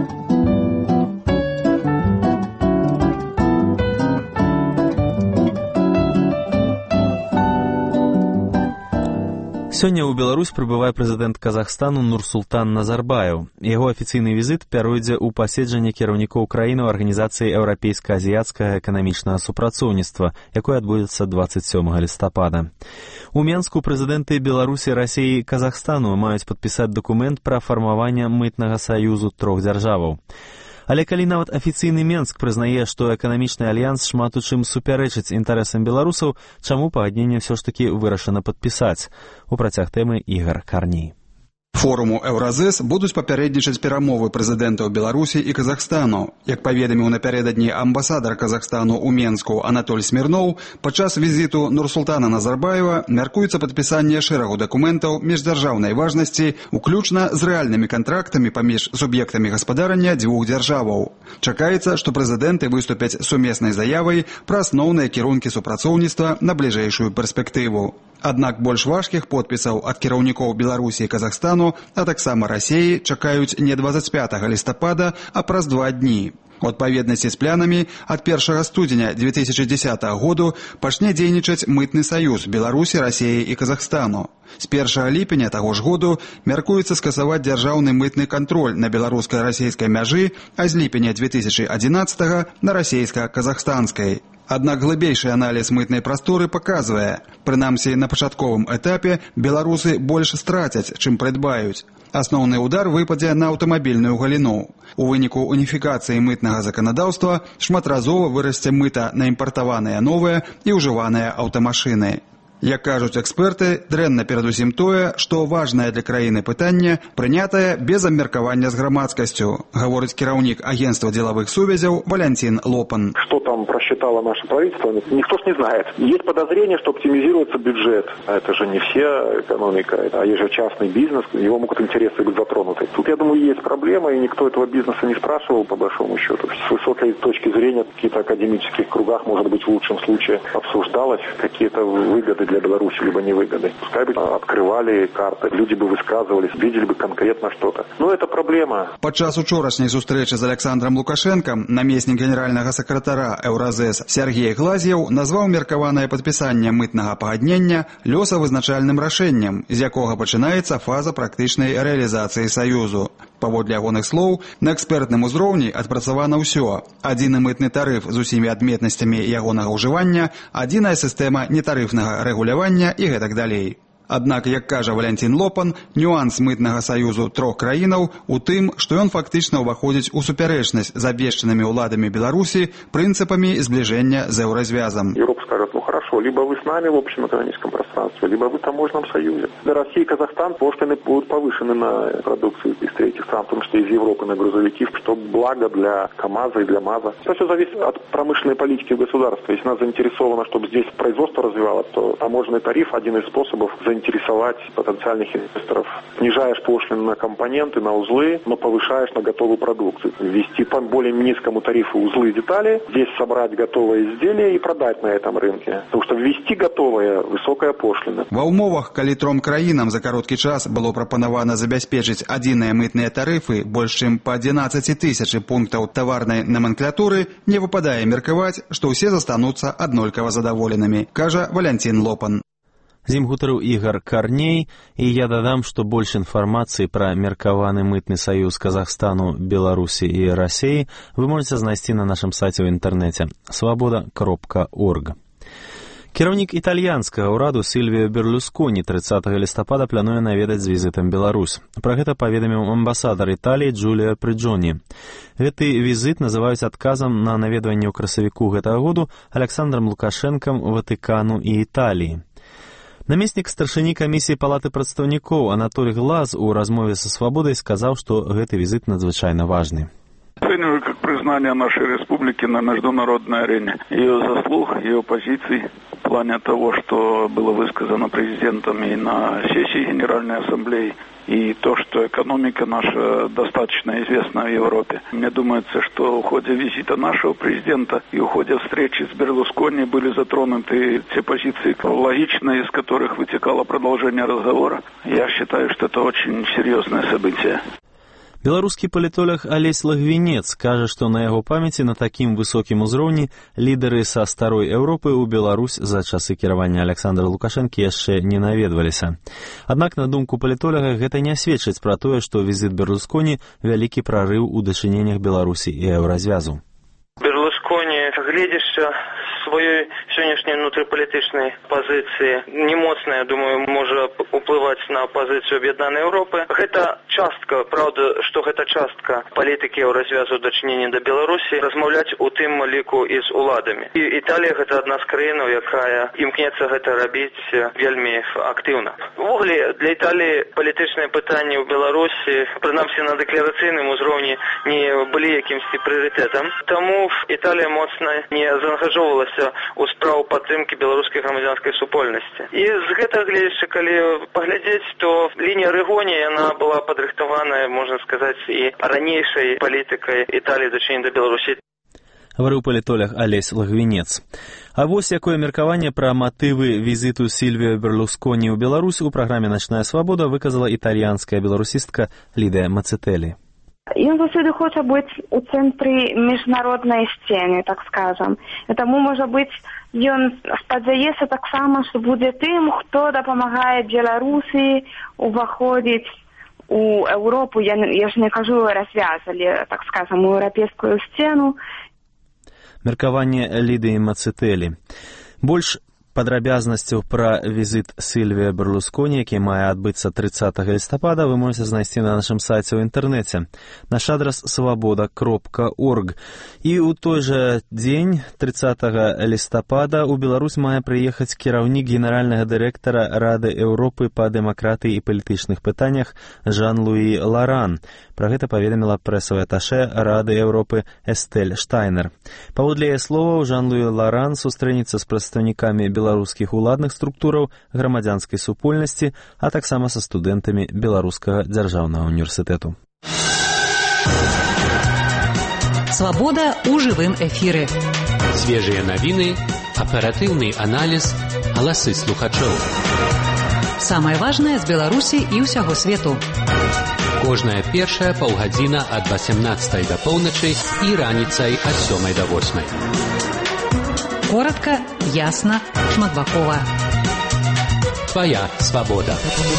Сёння ў Беларусь прыбывае прэзідэнт Казахстану Нурсултан Назарбаев. Яго афіцыйны візіт пяройдзе ў паседжанне кіраўнікоў краін у арганізацыі еўрапейска-азіяцкага эканамічнага супрацоўніцтва, якое адбудзецца дваццаць сёмага лістапада. У Менску прэзідэнты Беларусі, Расіі і Казахстану маюць падпісаць дакумент пра фармаванне мытнага саюзу трох дзяржаваў. Але калі нават афіцыйны Менск прызнае, што эканамічны альянс шмат у чым супярэчыць інтарэсам беларусаў, чаму пагадненне ўсё ж такі вырашана падпісаць? У працяг тэмы Ігар Карній. Форуму Еўразэс будуць папярэднічаць перамовы прэзідэнтаў Беларусі і Казахстану. Як паведаміў напярэдадні амбасадар Казахстану ў Менску Анатоль Смірноў, падчас візіту Нурсултана Назарбаева мяркуецца падпісанне шэрагу дакументаў міждзяржаўнай важнасці, уключна з рэальнымі кантрактамі паміж суб'ектамі гаспадарання дзвюх дзяржаваў. Чакаецца, што прэзідэнты выступяць сумеснай заявай пра асноўныя кірункі супрацоўніцтва на бліжэйшую перспектыву. Аднак больш важкіх подпісаў ад кіраўнікоў Беларусі і Казахстану, а таксама Расіі, чакаюць не двадцать пятого лістапада, а праз два дні. У адпаведнасці з планамі, ад першага студзеня две тысячи десятого году пачне дзейнічаць мытны саюз Беларусі, Расіі і Казахстану. З першага ліпеня таго ж году мяркуецца скасаваць дзяржаўны мытны кантроль на беларуска-расійскай мяжы, а з ліпеня две тысячи одиннадцатого на расійска-казахстанскай. Аднак глыбейшы аналіз мытнай прасторы паказвае, прынамсі на пачатковым этапе беларусы больш страцяць, чым прыдбаюць. Асноўны ўдар выпадзе на аўтамабільную галіну. У выніку уніфікацыі мытнага заканадаўства шматразова вырасце мыта на імпартаваныя новыя і ўжываныя аўтамашыны. Як кажуць эксперты, дрэнна перадусім тое, што важнае для краіны пытанне прынятае без абмеркавання з грамадскасцю, гаворыць кіраўнік агентства деловых сувязяў Валентин Лопан. Что там просчитало наше правительство, никто ж не знает. Есть подозрение, что оптимизируется бюджет. А это же не вся экономика, а есть же частный бизнес, его могут интересы быть затронуты. Тут, я думаю, есть проблема, и никто этого бизнеса не спрашивал, по большому счету. С высокой точки зрения, в каких-то академических кругах, может быть, в лучшем случае обсуждалось какие-то выгоды для Беларуси, либо невыгоды. Пускай бы открывали карты, люди бы высказывались, видели бы конкретно что-то. Но это проблема. Падчас учорашняй сустрэчы з Александром Лукашенком намеснік генеральнага сакратара Еўразэс Сергей Глазьев назваў меркаванае падпісанне мытнага пагаднення лёсавызначальным рашэннем, з якога пачынаецца фаза практычнай рэалізацыі саюзу. Паводле ягоных слоў, на экспертным узроўні адпрацавана ўсё. Адзіны мытны тарыф з усімі адметнасцямі ягонага ўжывання, адзіная сістэма нетарыфнага рэгулявання і гэтак далей. Аднак, як кажа Валентин Лопан, нюанс мытнага саюзу трох краінаў у тым, што ён фактычна ўваходзіць у супярэчнасць з абвешчанымі ўладамі Беларусі прынцыпамі збліжэння з еўразвязам. Европа скажет, ну хорошо, либо вы с нами в общем экономическом пространстве, либо вы в таможенном союзе. Для России и Казахстан пошлины будут повышены на продукцию из третьих стран, в том числе из Европы на грузовики, что благо для КАМАЗа и для МАЗа. Это все зависит от промышленной политики государства. Если она заинтересована, чтобы здесь производство развивалось, то таможенный тариф – один из способов заинтересовать потенциальных инвесторов. Снижаешь пошлины на компоненты, на узлы, но повышаешь на готовую продукцию. Ввести по более низкому тарифу узлы и детали, здесь собрать готовое изделие и продать на этом рынке. Потому что ввести готовое – высокая пошлина. Ва ўмовах, калі тром краінам за кароткі час было прапанавана забяспечыць адзіныя мытныя тарыфы больш чым па адзінаццаці тысячы пунктаў таварнай номенклатуры, не выпадае меркаваць, што ўсе застануцца аднолькава задаволенымі, кажа Валентин Лопан. З ім гутарыў Ігар Карней, і я дадам, што больш інфармацыі пра меркаваны мытны саюз Казахстану, Беларусі і Расіі вы можаце знайсці на нашым сайце ў інтэрнэце свабода кропка орг. Кіраўнік італьянскага ўраду Сільвіо Берлусконі трыццатага лістапада плануе наведаць з візітам Беларусь. Пра гэта паведаміў амбасадар Італіі Джуліа Прыджоні. Гэты візіт называюць адказам на наведванне ў красавіку гэтага году Александром Лукашэнкам Ватыкану і Італіі. Намеснік старшыні камісіі палаты прадстаўнікоў Анатолий Глаз у размове са «Свабодай» сказаў, што гэты візит надзвычайна важны. Оцениваю как признание нашей республики на международной арене. Ее заслуг, ее позиций в плане того, что было высказано президентом и на сессии Генеральной Ассамблеи, и то, что экономика наша достаточно известна в Европе. Мне думается, что в ходе визита нашего президента и в ходе встречи с Берлускони были затронуты те позиции логичные, из которых вытекало продолжение разговора. Я считаю, что это очень серьезное событие. Беларускі палітолог Алесь Лагвінец кажа, што на яго памяці на такім высокім узроўні лідары са старой Еўропы ў Беларусь за часы кіравання Александра Лукашэнкі яшчэ не наведваліся. Аднак, на думку палітолага, гэта не сведчыць пра тое, што візіт Берлусконі вялікі прарыў у дачыненнях Беларусі і Еўразвязу. Берлусконі, гледзячы сваёй сённяшняй внутрыпалітычнай пазіцыі, не моцна, я думаю, можа уплываць на пазіцыю аб'яднанай Еўропы. Гэта частка, правда, што гэта частка палітыкі Еўразвязу дачынення да Беларусі, размаўляць у тым ліку і з уладамі. І Італія гэта адна з краінаў, якая імкнецца гэта рабіць вельмі актыўна. Увогуле, для Італіі палітычныя пытанні ў Беларусі, прынамсі на дэкларацыйным узроўні, не былі якімсьці прыярытэтам. Таму Італія моцна не заангажоўвалася у справу падтрымкі беларускай грамадзянскай супольнасці. І з гэтага гледзячы, калі паглядзець, то лінія Рэгоні, яна была падрыхтаваная, можна сказаць, і ранейшай палітыкай Італіі дачынення да Беларусі. Гаварыў палітолог Алесь Лагвінец. А вось якое меркаванне пра матывы візіту Сільвіо Берлусконі ў Беларусь у праграме «Начная свабода» выказала італьянская беларусістка Лідыя Мацетэлі. Ён заўсёды хоча быць у цэнтры міжнароднай сцены, так скажам. Таму, можа быць, ён спадзяецца таксама, што будзе тым, хто дапамагае Беларусі уваходзіць у Еўропу. Я, я ж не кажу развязалі, так скажам, у еўрапейскую сцену. Меркаванне Лідыі Мацетэлі. Больш падрабязнасцяў пра візіт Сільвіа Берлусконі, які мае адбыцца трыццатага лістапада, вы можете знайсці на нашым сайце ў інтэрнэце. Наш адрас свабода кропка орг. І ў той жа дзень, трыццатага лістапада, у Беларусь мае прыехаць кіраўнік генеральнага дырэктара Рады Еўропы па дэмакратыі і палітычных пытаннях Жан-Луі Ларан. Пра гэта паведаміла прэсавая аташэ Рады Еўропы Эстэль Штайнер. Паводле яе словаў, Жан-Луі Ларан сустрэнецца з прадстаўнікамі беларускіх уладных структураў, грамадзянскай супольнасці, а таксама са студэнтамі Беларускага дзяржаўнага універсітэту. Свабода ў жывым эфіры. Свежыя навіны, аператыўны аналіз, галасы слухачоў. Самае важнае з Беларусі і ўсяго свету. Кожная першая паўгадзіна ад васямнаццатай да поўначы і раніцай ад сёмай да восьмай. Коротка, ясна, шматбакова. Твая свабода.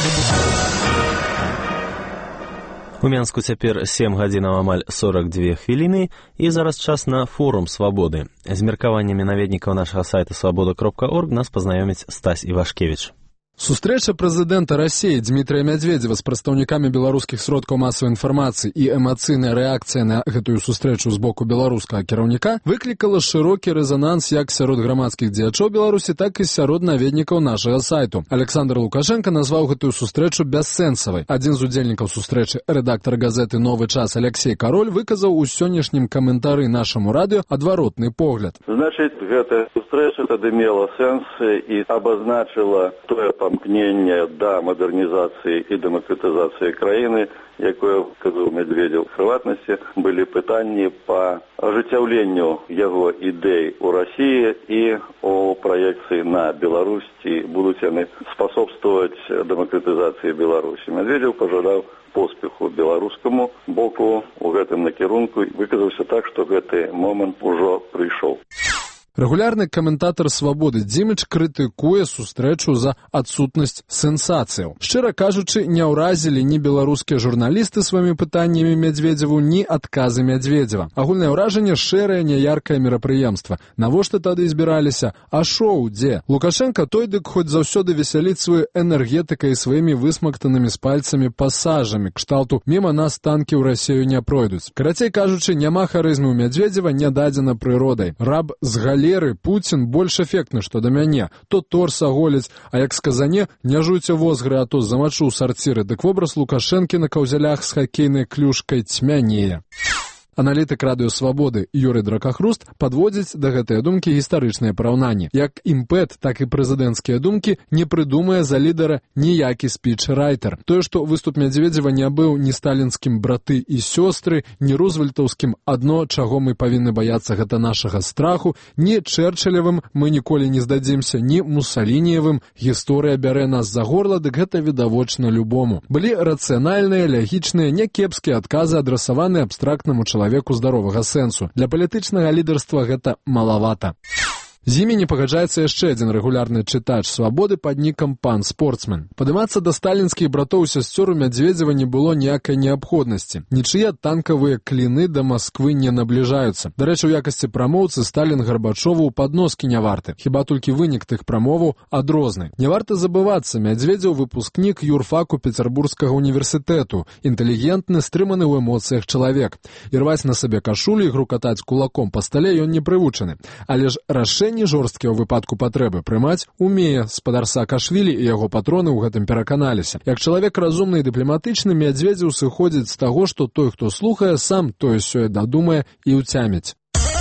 У Менску цяпер сем гадзінаў амаль сорак дзве хвіліны, і зараз час на форум свабоды. З меркаваннямі наведнікаў нашага сайта свабода кропка орг нас пазнаёміць Стась Івашкевіч. Сустрэча прэзідэнта Расіі Дмітрыя Мядзведзева з прадстаўнікамі беларускіх сродкаў масавай інфармацыі і эмацыйная рэакцыя на гэтую сустрэчу з боку беларускага кіраўніка выклікала шырокі рэзананс як сярод грамадскіх дзеячоў Беларусі, так і сярод наведнікаў нашага сайту. Александр Лукашенко назваў гэтую сустрэчу бяссэнсавай. Адзін з удзельнікаў сустрэчы, рэдактар газеты «Новы час» Алексей Кароль, выказаў у сённяшнім каментары нашаму радыё адваротны погляд. Значыць, гэтая сустрэча тады мела сэнс і абазначыла тое памкненне да мадэрнізацыі і дэмакратызацыі краіны, якое казаў Медведзеў. В прыватнасці былі пытанні па ажыццяўленню яго ідэй у Расіі і о праекцыі на Беларусь, ці будуць яны спасобстваваць дэмакратызацыі Беларусі. Медведзеў пажадаў поспеху беларускаму боку у гэтым накірунку, выказаўся так, што гэты момант ужо прыйшоў. Рэгулярны каментатар «Свабоды» Дзіміч крытыкуе сустрэчу за адсутнасць сенсацыяў. Шчыра кажучы, не ўразілі ні беларускія журналісты сваімі пытаннямі Мядзведзеву, ні адказы Мядзведзева. Агульнае ўражанне — шэрае няяркае мерапрыемства. Навошта тады збіраліся? А шоу дзе? Лукашенко той дык хоць заўсёды весяліць сваю энергетыкай і сваімі высмактанымі з пальцамі пасажамі, кшталту «міма нас танкі ў Расію не пройдуць». Карацей кажучы, няма харызмы ў Мядзведзева, не дадзена прыродай. Раб з галеры Пуцін больш эфектны, што да мяне. То торс аголіць, а як сказане, не жуйце возгры, а то замачу ў сарціры. Дык вобраз Лукашэнкі на каўзялях з хакейнай клюшкай цьмянее. Аналітык радыё «Свабоды» Юрый Дракахруст падводзіць да гэтай думкі гістарычныя параўнанні. Як імпэт, так і прэзідэнцкія думкі не прыдумае за лідара ніякі спічрайтер. Тое, што выступ Мядзведзева не быў ні сталінскім браты і сёстры, ні рузвельтаўскім адно, чаго мы павінны баяцца, гэта нашага страху, ні Чэрчылевым мы ніколі не здадзімся, ні Мусалініевым гісторыя бярэ нас за горла, дык гэта відавочна любому. Былі рацыянальныя, лягічныя, някепскія адказы, адрасаваныя абстрактнаму чалавеку веку здаровага сэнсу. Для палітычнага лідарства гэта малавата. З імі не пагаджаецца яшчэ адзін рэгулярны чытач «Свабоды» пад нікам «Пан Спортсмен». Падымацца да сталінскіх братоў і сясцёр у Мядзведзева не было ніякай неабходнасці. Нічыя танкавыя кліны да Масквы не набліжаюцца. Дарэчы, у якасці прамоўцы Сталін Гарбачову ў падноскі не варты. Хіба толькі вынік тых прамоваў адрозны. Не варта забывацца, Мядзведзеў выпускнік юрфаку Петербургскага універсітэту, інтэлігентны, стрыманы ў эмоцыях чалавек. Ірваць на сабе кашулю і грукатаць кулаком па стале ён не прывучаны. Але ж рашэнне жорсткія ў выпадку патрэбы прымаць умее. Спадар Саакашвілі і яго патроны ў гэтым пераканаліся. Як чалавек разумны і дыпламатычны, Мядзведзеў сыходзіць з таго, што той, хто слухае, сам тое сёе дадумае і ўцяміць.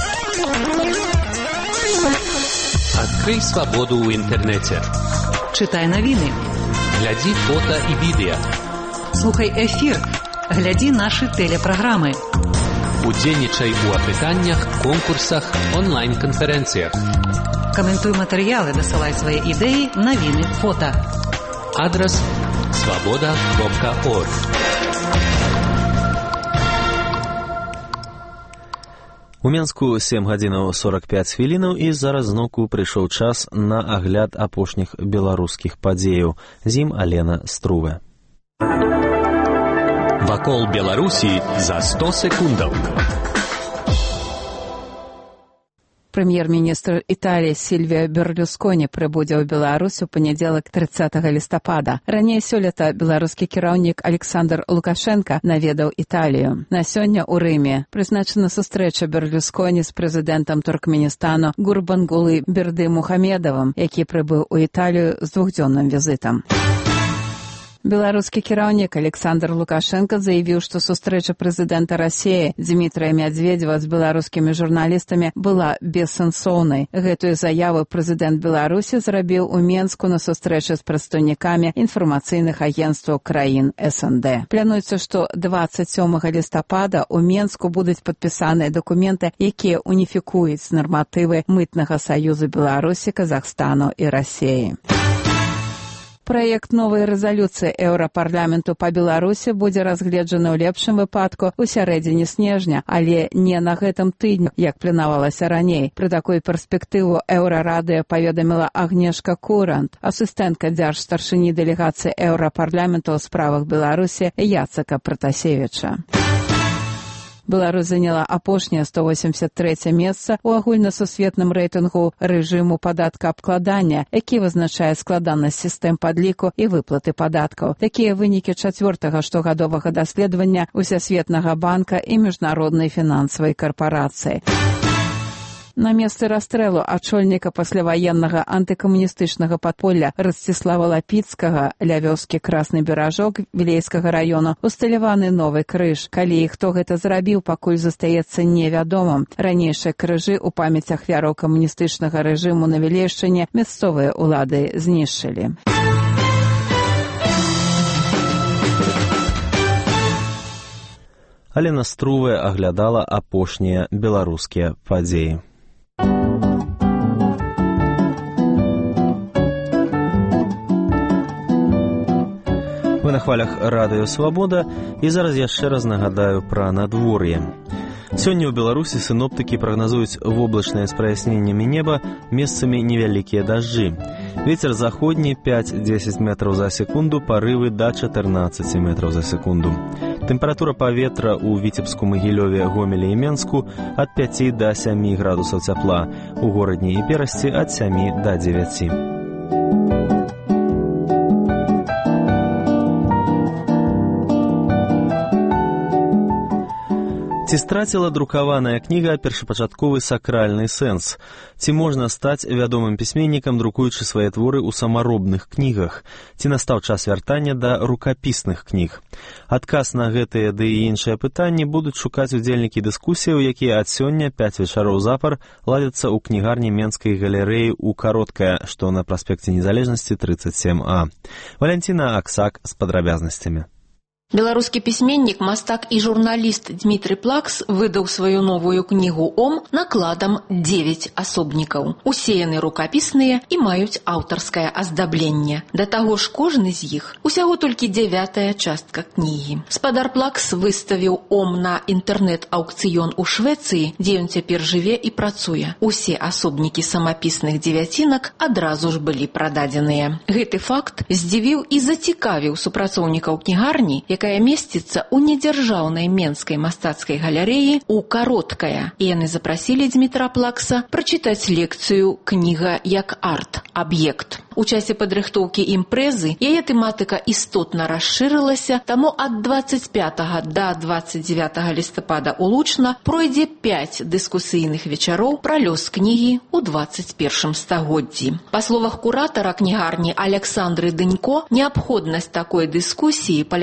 Адкрый свабоду ў інтэрнэце. Чытай навіны. Глядзі фота і відэа. Слухай эфір. Глядзі нашы тэлепраграмы. Удзельнічай у апытаннях, конкурсах, онлайн-канферэнцыях. Каментуй матэрыялы, дасылай свае ідэі, навіны, фота. Адрес свобода кропка орг. У Менску сем гадзінаў сорок пяць хвілінаў і зараз зноўку прыйшоў час на агляд апошніх беларускіх падзеяў. З ім Алена Струве. Вакол Беларусі за сто секундаў. Прэм'ер-міністр Італіі Сільвіа Берлюсконі прыбудзе ў Беларусь у панядзелак трыццатага лістапада. Раней сёлета беларускі кіраўнік Александр Лукашенка наведаў Італію. На сёння ў Рыме прызначана сустрэча Берлюсконі з прэзідэнтам Туркменістану Гурбангулы Бердымухамедовым, які прыбыў у Італію з двухдзённым візітам. Беларускі кіраўнік Александр Лукашенко заявіў, што сустрэча прэзідэнта Расіі Дмітрыя Мядзведзева з беларускімі журналістамі была бессэнсоўнай. Гэтую заяву прэзідэнт Беларусі зрабіў у Менску на сустрэчы з прадстаўнікамі інфармацыйных агенцтваў краін эс эн дэ. Плануецца, што дваццаць сёмага лістапада ў Менску будуць падпісаныя дакументы, якія уніфікуюць нарматывы мытнага саюзу Беларусі, Казахстану і Расіі. Праект новай рэзалюцыі Еўрапарламенту па Беларусі будзе разгледжаны ў лепшым выпадку ў сярэдзіне снежня, але не на гэтым тыдні, як планавалася раней. Пры такой перспектыву Еўрарадыя паведаміла Агнешка Курант, асістэнтка дзяржстаршыні дэлегацыі Еўрапарламенту ў справах Беларусі Яцека Пратасевіча. Беларусь заняла апошняе сто восемьдесят трэцяе месца ў агульнасусветным рэйтынгу рэжыму падаткаабкладання, які вызначае складанасць сістэм падліку і выплаты падаткаў. Такія вынікі чацвёртага штогадовага даследавання Усесветнага банка і міжнароднай фінансавай карпарацыі. На месцы расстрэлу ачольніка пасляваеннага антыкамуністычнага падполля Расціслава Лапіцкага ля вёскі Красны Беражок Вілейскага раёну усталяваны новы крыж. Калі і хто гэта зрабіў, пакуль застаецца невядомым. Ранейшыя крыжы ў памяць ахвяраў камуністычнага рэжыму на Вілейшчыне мясцовыя ўлады знішчылі. Алена Струве аглядала апошнія беларускія падзеі. Вы на хвалях радыё «Свабода» і зараз яшчэ раз нагадаю пра надвор'е. Сёння ў Беларусі сіноптыкі прагназуюць воблачнае з праясненнямі неба, месцамі невялікія дажджы. Вецер заходні пяць-дзесяць метраў за секунду, парывы да чатырнаццаць метраў за секунду. Тэмпература паветра ў Віцебску, Магілёве, Гомелі і Менску ад пяці да сямі градусаў цяпла, у горадні і Берасці ад сямі да дзевяці. Ці страціла друкаваная кніга першапачатковы сакральны сэнс? Ці можна стаць вядомым пісьменнікам, друкуючы свае творы ў самаробных кнігах? Ці настаў час вяртання да рукапісных кніг? Адказ на гэтыя ды і іншыя пытанні будуць шукаць удзельнікі дыскусіяў, якія ад сёння пяць вечароў запар ладзяцца ў кнігарні Менскай галерэі ў Кароткая, што на праспекце Незалежнасці тридцать семь А. Валянціна Аксак з падрабязнасцямі. Беларускі пісьменнік, мастак і журналіст Дмітрый Плакс выдаў сваю новую кнігу «Ом» накладам дзевяць асобнікаў. Усе яны рукапісныя і маюць аўтарскае аздабленне. Да таго ж кожны з іх усяго толькі дзявятая частка кнігі. Спадар Плакс выставіў «Ом» на інтэрнэт-аўкцыён у Швецыі, дзе ён цяпер жыве і працуе. Усе асобнікі самапісных дзевяцінак адразу ж былі прададзеныя. Гэты факт здзівіў і зацікавіў супрацоўнікаў кнігарні, якая месціцца ў недзяржаўнай Менскай мастацкай галерэі ў Кароткая. І яны запрасілі Дмітра Плакса прачытаць лекцыю «Кніга як арт. Аб'ект». У часе падрыхтоўкі імпрэзы яе тэматыка істотна расшырылася, таму ад дваццаць пятага да дваццаць дзевятага лістапада ў Лучна пройдзе пяць дыскусійных вечароў пра лёс кнігі ў дваццаць першым стагоддзі. Па словах куратара кнігарні Александры Дынько, неабходнасць такой дыскусіі палягае на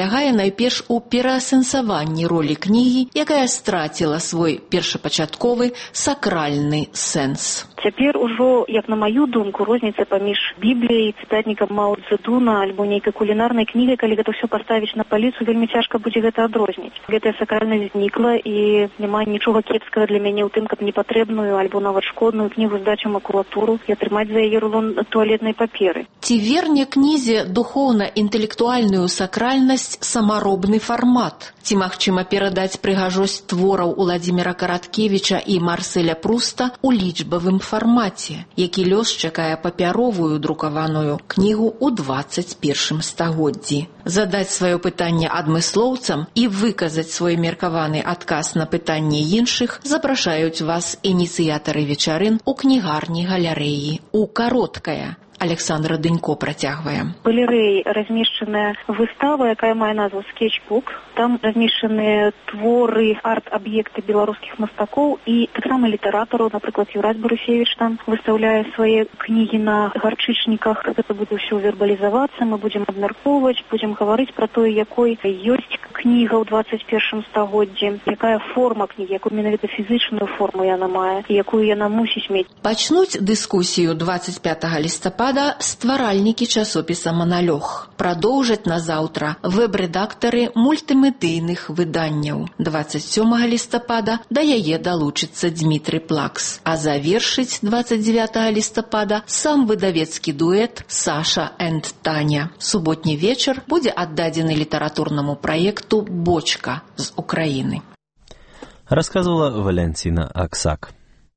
найперш у пераасэнсаванні ролі кнігі, якая страціла свой першапачатковы сакральны сэнс. Цяпер ужо, як на маю думку, розніца паміж Бібліяй, цытатнікам Мао Цзэдуна альбо нейкай кулінарнай кнігай, калі гэта ўсё паставіць на паліцу, вельмі цяжка будзе гэта адрозніць. Гэтая сакральнасць знікла, і няма нічога кепскага для мяне ў тым, каб непатрэбную альбо нават шкодную кнігу здаць у макулатуру і атрымаць за яе рулон туалетнай паперы. Ці верне кнізе духоўна-інтэлектуальную сакральнасць самаробны фармат? Ці магчыма перадаць прыгажосць твораў Уладзіміра Караткевіча і Марселя Пруста ў лічбавым фармаце, які лёс чакае папяровую друкаваную кнігу ў дваццаць першым стагоддзі? Задаць сваё пытанне адмыслоўцам і выказаць свой меркаваны адказ на пытанні іншых запрашаюць вас ініцыятары вечарын у кнігарні галерэі у Кароткая. Александра Дынько працягвае. В галерэі размешчаная выстава, якая мае назву «Скетчбук». Там размешчаныя творы, арт-аб'екты беларускіх мастакоў і таксама літаратараў. Напрыклад, Юрась Барусевіч там выставляе свае кнігі на гарчычніках. Гэта будзе ўсё вербалізавацца, мы будзем абмяркоўваць, будзем гаварыць пра тое, якой ёсць кніга ў дваццаць першым стагоддзі, якая форма кнігі, якую менавіта фізычную форму яна мае, і якую яна мусіць мець. Пачнуць дыскусію дваццаць пятага лістапада стваральнікі часопіса «Маналёг». Прадоўжаць на заўтра вэб-рэдактары мультымедыйных выданняў. дваццаць сёмага лістапада да яе далучыцца Дмітрый Плакс. А завершыць дваццаць дзевятага лістапада сам выдавецкі дуэт Саша энд Таня. Суботні вечар будзе аддадзены літаратурнаму праекту «Бочка» з Украіны. Рассказывала Валентина Аксак.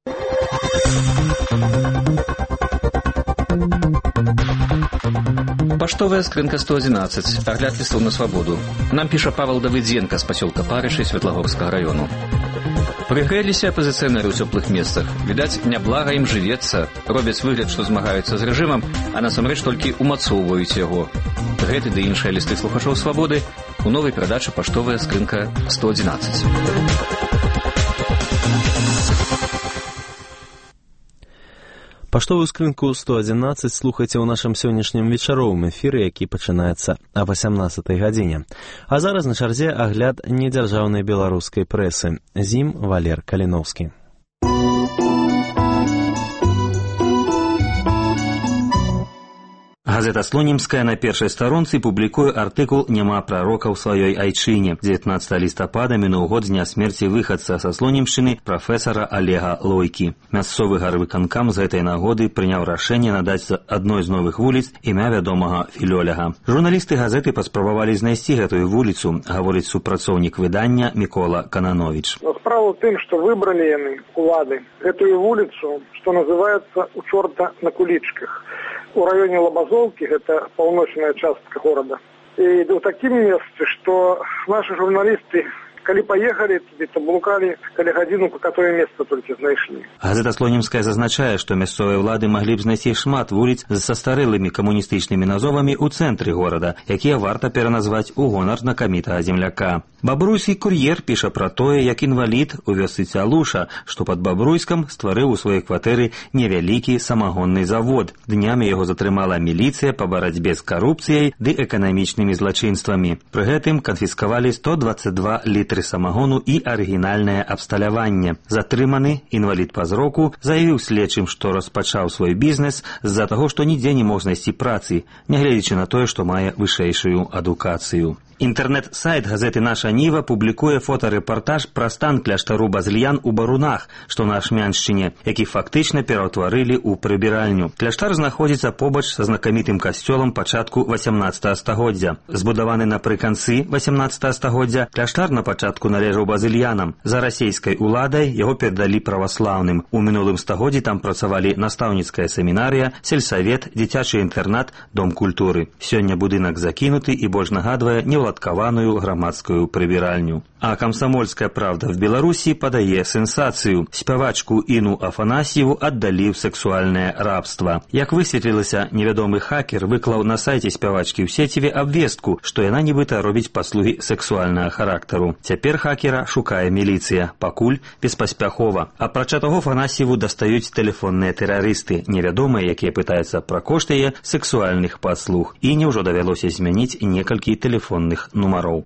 Паштовая скрынка сто одиннадцать. Агляд лістоў на свабоду. Нам піша Павел Давыдзенко з пасёлка Парышы Светлагорскага раёну. Прыгрэліся апазіцыянеры ў цёплых месцах. Відаць, няблага ім жывецца. Робяць выгляд, што змагаюцца з рэжымам, а насамрэч толькі умацоўваюць яго. Гэты ды іншыя лісты слухачоў свабоды у новай перадачы «Паштовая скрынка сто одиннадцать». Паштовую скрынку сто одиннадцать слухайце ў нашым сённяшнім вечаровым эфіры, які пачынаецца о васямнаццатай гадзіне. А зараз на чарзе агляд недзяржаўнай беларускай прэсы. З ім Валер Каліноўскі. Газета «Слонімская» на першай старонцы публікуе артыкул «Няма прарока ў сваёй айчыне». дзевятнаццатага лістапада мінуў год з дня смерці выхадца са Слонімшчыны прафесара Олега Лойкі. Мясцовы гарвыканкам з гэтай нагоды прыняў рашэнне надаць адной з новых вуліц імя вядомага філёляга. Журналісты газеты паспрабавалі знайсці гэтую вуліцу, гаворыць супрацоўнік выдання Мікола Канановіч. Справа ў тым, што выбралі яны, улады, гэтую вуліцу, што называецца «У чорта на кулічках». У раёне Лабазоўкі, гэта паўночная частка горада. І ў такім месцы, што нашы журналісты, калі паехалі, то блукалі каля гадзіну, па каторае месца толькі знайшлі. Газета «Слонімская» зазначае, што мясцовыя ўлады маглі б знайсці шмат вуліц з састарэлымі камуністычнымі назовамі ў цэнтры горада, якія варта пераназваць у гонар знакамітага земляка. Бабруйскі кур'ер піша пра тое, як інвалід у вёсцы Цялуша, што пад Бабруйскам стварыў у сваёй кватэры невялікі самагонны завод. Днямі яго затрымала міліцыя па барацьбе з карупцыяй ды эканамічнымі злачынствамі. Пры гэтым канфіскавалі сто дваццаць два літры самагону і арыгінальнае абсталяванне. Затрыманы інвалід па зроку заявіў следчым, што распачаў свой бізнес з-за таго, што нідзе не мог знайсці працы, нягледзячы на тое, што мае вышэйшую адукацыю. Інтэрнэт-сайт газеты «Наша Ніва» публікуе фотарэпартаж пра стан кляштару Базыльян у Барунах, што на Ашмяншчыне, які фактычна пераўтварылі ў прыбіральню. Кляштар знаходзіцца побач са знакамітым касцёлам пачатку васямнаццатага стагоддзя. Збудаваны напрыканцы васямнаццатага стагоддзя, кляштар на пачатку належаў базыльянам. За расейскай уладай яго перадалі праваслаўным. У мінулым стагоддзі там працавалі настаўніцкая семінарыя, сельсавет, дзіцячы інтэрнат, дом культуры. Сёння будынак закінуты і больш нагадвае не уладкаваную грамадскую прыбіральню. А «Камсамольская правда» в Беларусі падае сенсацыю. Спявачку Іну Афанасьеву аддалі ў сэксуальнае рабства. Як высветлілася, невядомы хакер выклаў на сайце спявачкі ў сеціве абвестку, што яна нібыта робіць паслугі сэксуальнага характару. Цяпер хакера шукае міліцыя, пакуль беспаспяхова. Апрача таго, Афанасьеву дастаюць тэлефонныя тэрарысты, невядомыя, якія пытаюцца пра кошт яе сэксуальных паслуг. І не ўжо давялося змяніць некалькі тэлефонных гэтых нумароў.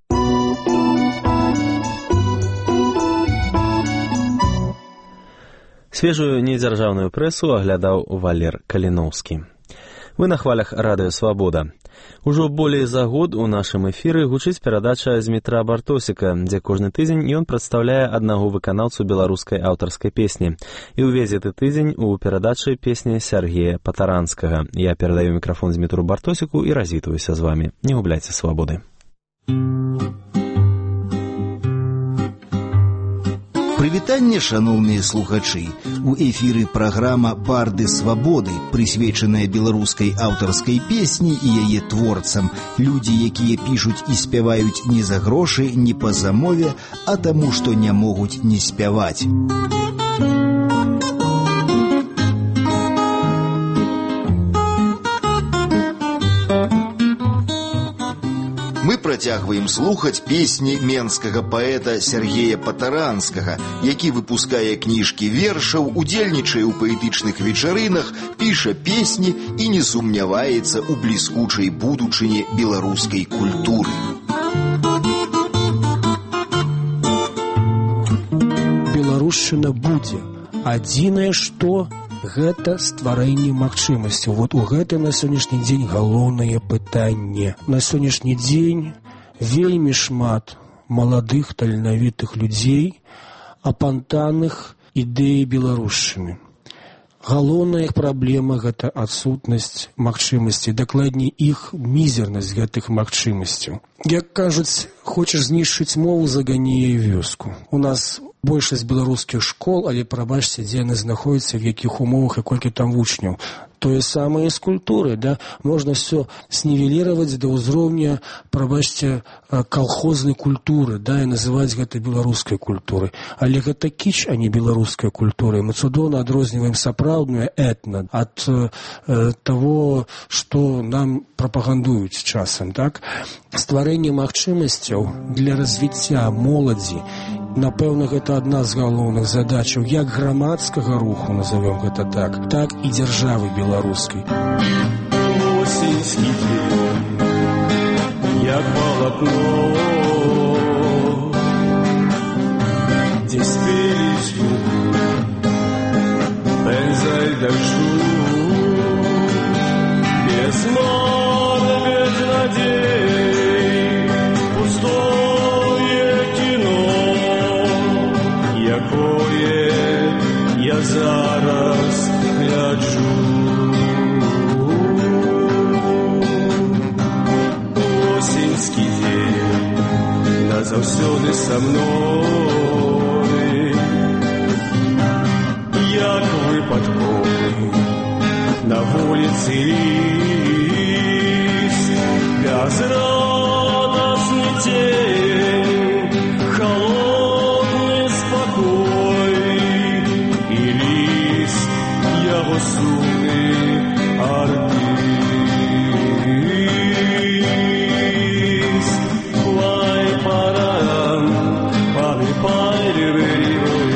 Свежую недзяржаўную прэсу аглядаў Валер Каліноўскі. Вы на хвалях радыё «Свабода». Ужо болей за год у нашым эфіры гучыць перадача Змітра Бартосіка, дзе кожны тыдзень ён прадстаўляе аднаго выканаўцу беларускай аўтарскай песні. І ўвесь гэты тыдзень у перадачы песні Сяргея Патаранскага. Я перадаю мікрафон Змітру Бартосіку і развітваюся з вамі. Не губляйце свабоды. Прывітанне, шаноўныя слухачы! У эфіры праграма «Барды свабоды», прысвечаная беларускай аўтарскай песні і яе творцам. Людзі, якія пішуць і спяваюць не за грошы, не па замове, а таму, што не могуць не спяваць. Мы працягваем слухаць песні менскага паэта Сяргея Патаранскага, які выпускае кніжкі вершаў, удзельнічае ў паэтычных вечарынах, піша песні і не сумняваецца ў бліскучай будучыні беларускай культуры. Беларушчына будзе. Адзінае, што гэта стварэнне магчымасцяў. Вот у гэтым на сённяшні дзень галоўнае пытанне. На сённяшні дзень вельмі шмат маладых таленавітых людзей, апантаных ідэй беларушчыны. Галоўная іх праблема – гэта адсутнасць магчымасцей, дакладней іх мізернасць гэтых магчымасцяў. Як кажуць, хочаш знішчыць мову, загані яе вёску. У нас большасць беларускіх школ, але прабачце, дзе яны знаходзяцца, в якіх умовах і колькі там вучняў. Тое самае з культуры, да? Можна все снівеліраваць да ўзроўня, прабачце, калхознай культуры, да, і называць гэта беларускай культурай. Але гэта кіч, а не беларуская культура. Мы цудоўна адрозніваем сапраўдную этна ад э, того, што нам прапагандуюць часам, так? Стварэнне магчымасцяў для развіцця моладзі, напэўна, гэта адна з галоўных задачаў як грамадскага руху, назовем гэта так, так і дзяржавы беларускай. Осеньскі дзень, як палатно, дзе спелі звук пензаль дажджу, без мора, без надей, пустое кино, якое я зараз гляджу. Осеньскі дзень назаўсёды са мной, як выпадковы на вуліцы ліст, бязрадасны дзень, холодны спакой і ліст яго сумны артыст. Вай парам, паны пайры вырівай,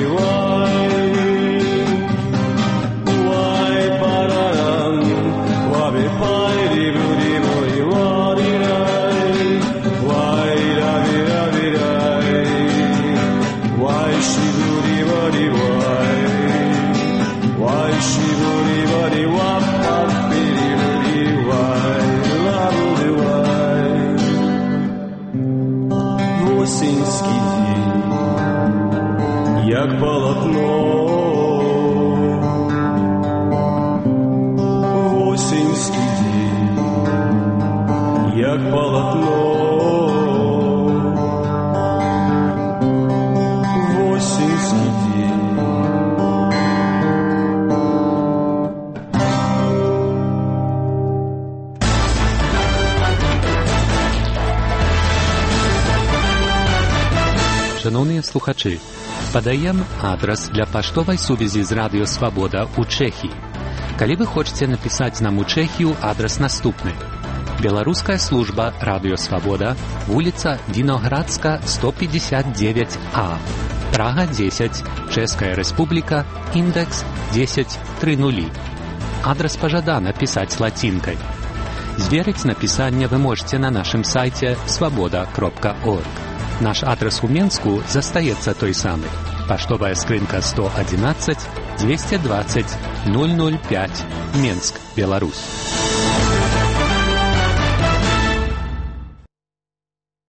вай парам, паны пайры вырівай, вай рави рави рай, вай шивури вари вай, вай шивури вари вапа пири вай, лавы вай. Осеньскі дзень, як палатно, осеньскі дзень, як палатно, осеньскі дзень. Шановні слухачі, подаем адрес для паштовай сувязі з Радіо Свобода у Чехії. Калі ви хочете написати нам у Чехію, адрес наступний. Белорусская служба Радио Свобода, улица Виноградска, сто пятьдесят девять А, Прага десять, Чешская Республика, индекс десять тридцать. Адрес пожадано писать латинкой. Зверыць напісанне вы можете на нашым сайце свабода кропка орг. Наш адрес у Менску застаецца той самы. Паштовая скрынка сто одиннадцать двести двадцать ноль ноль пять, Менск, Беларусь.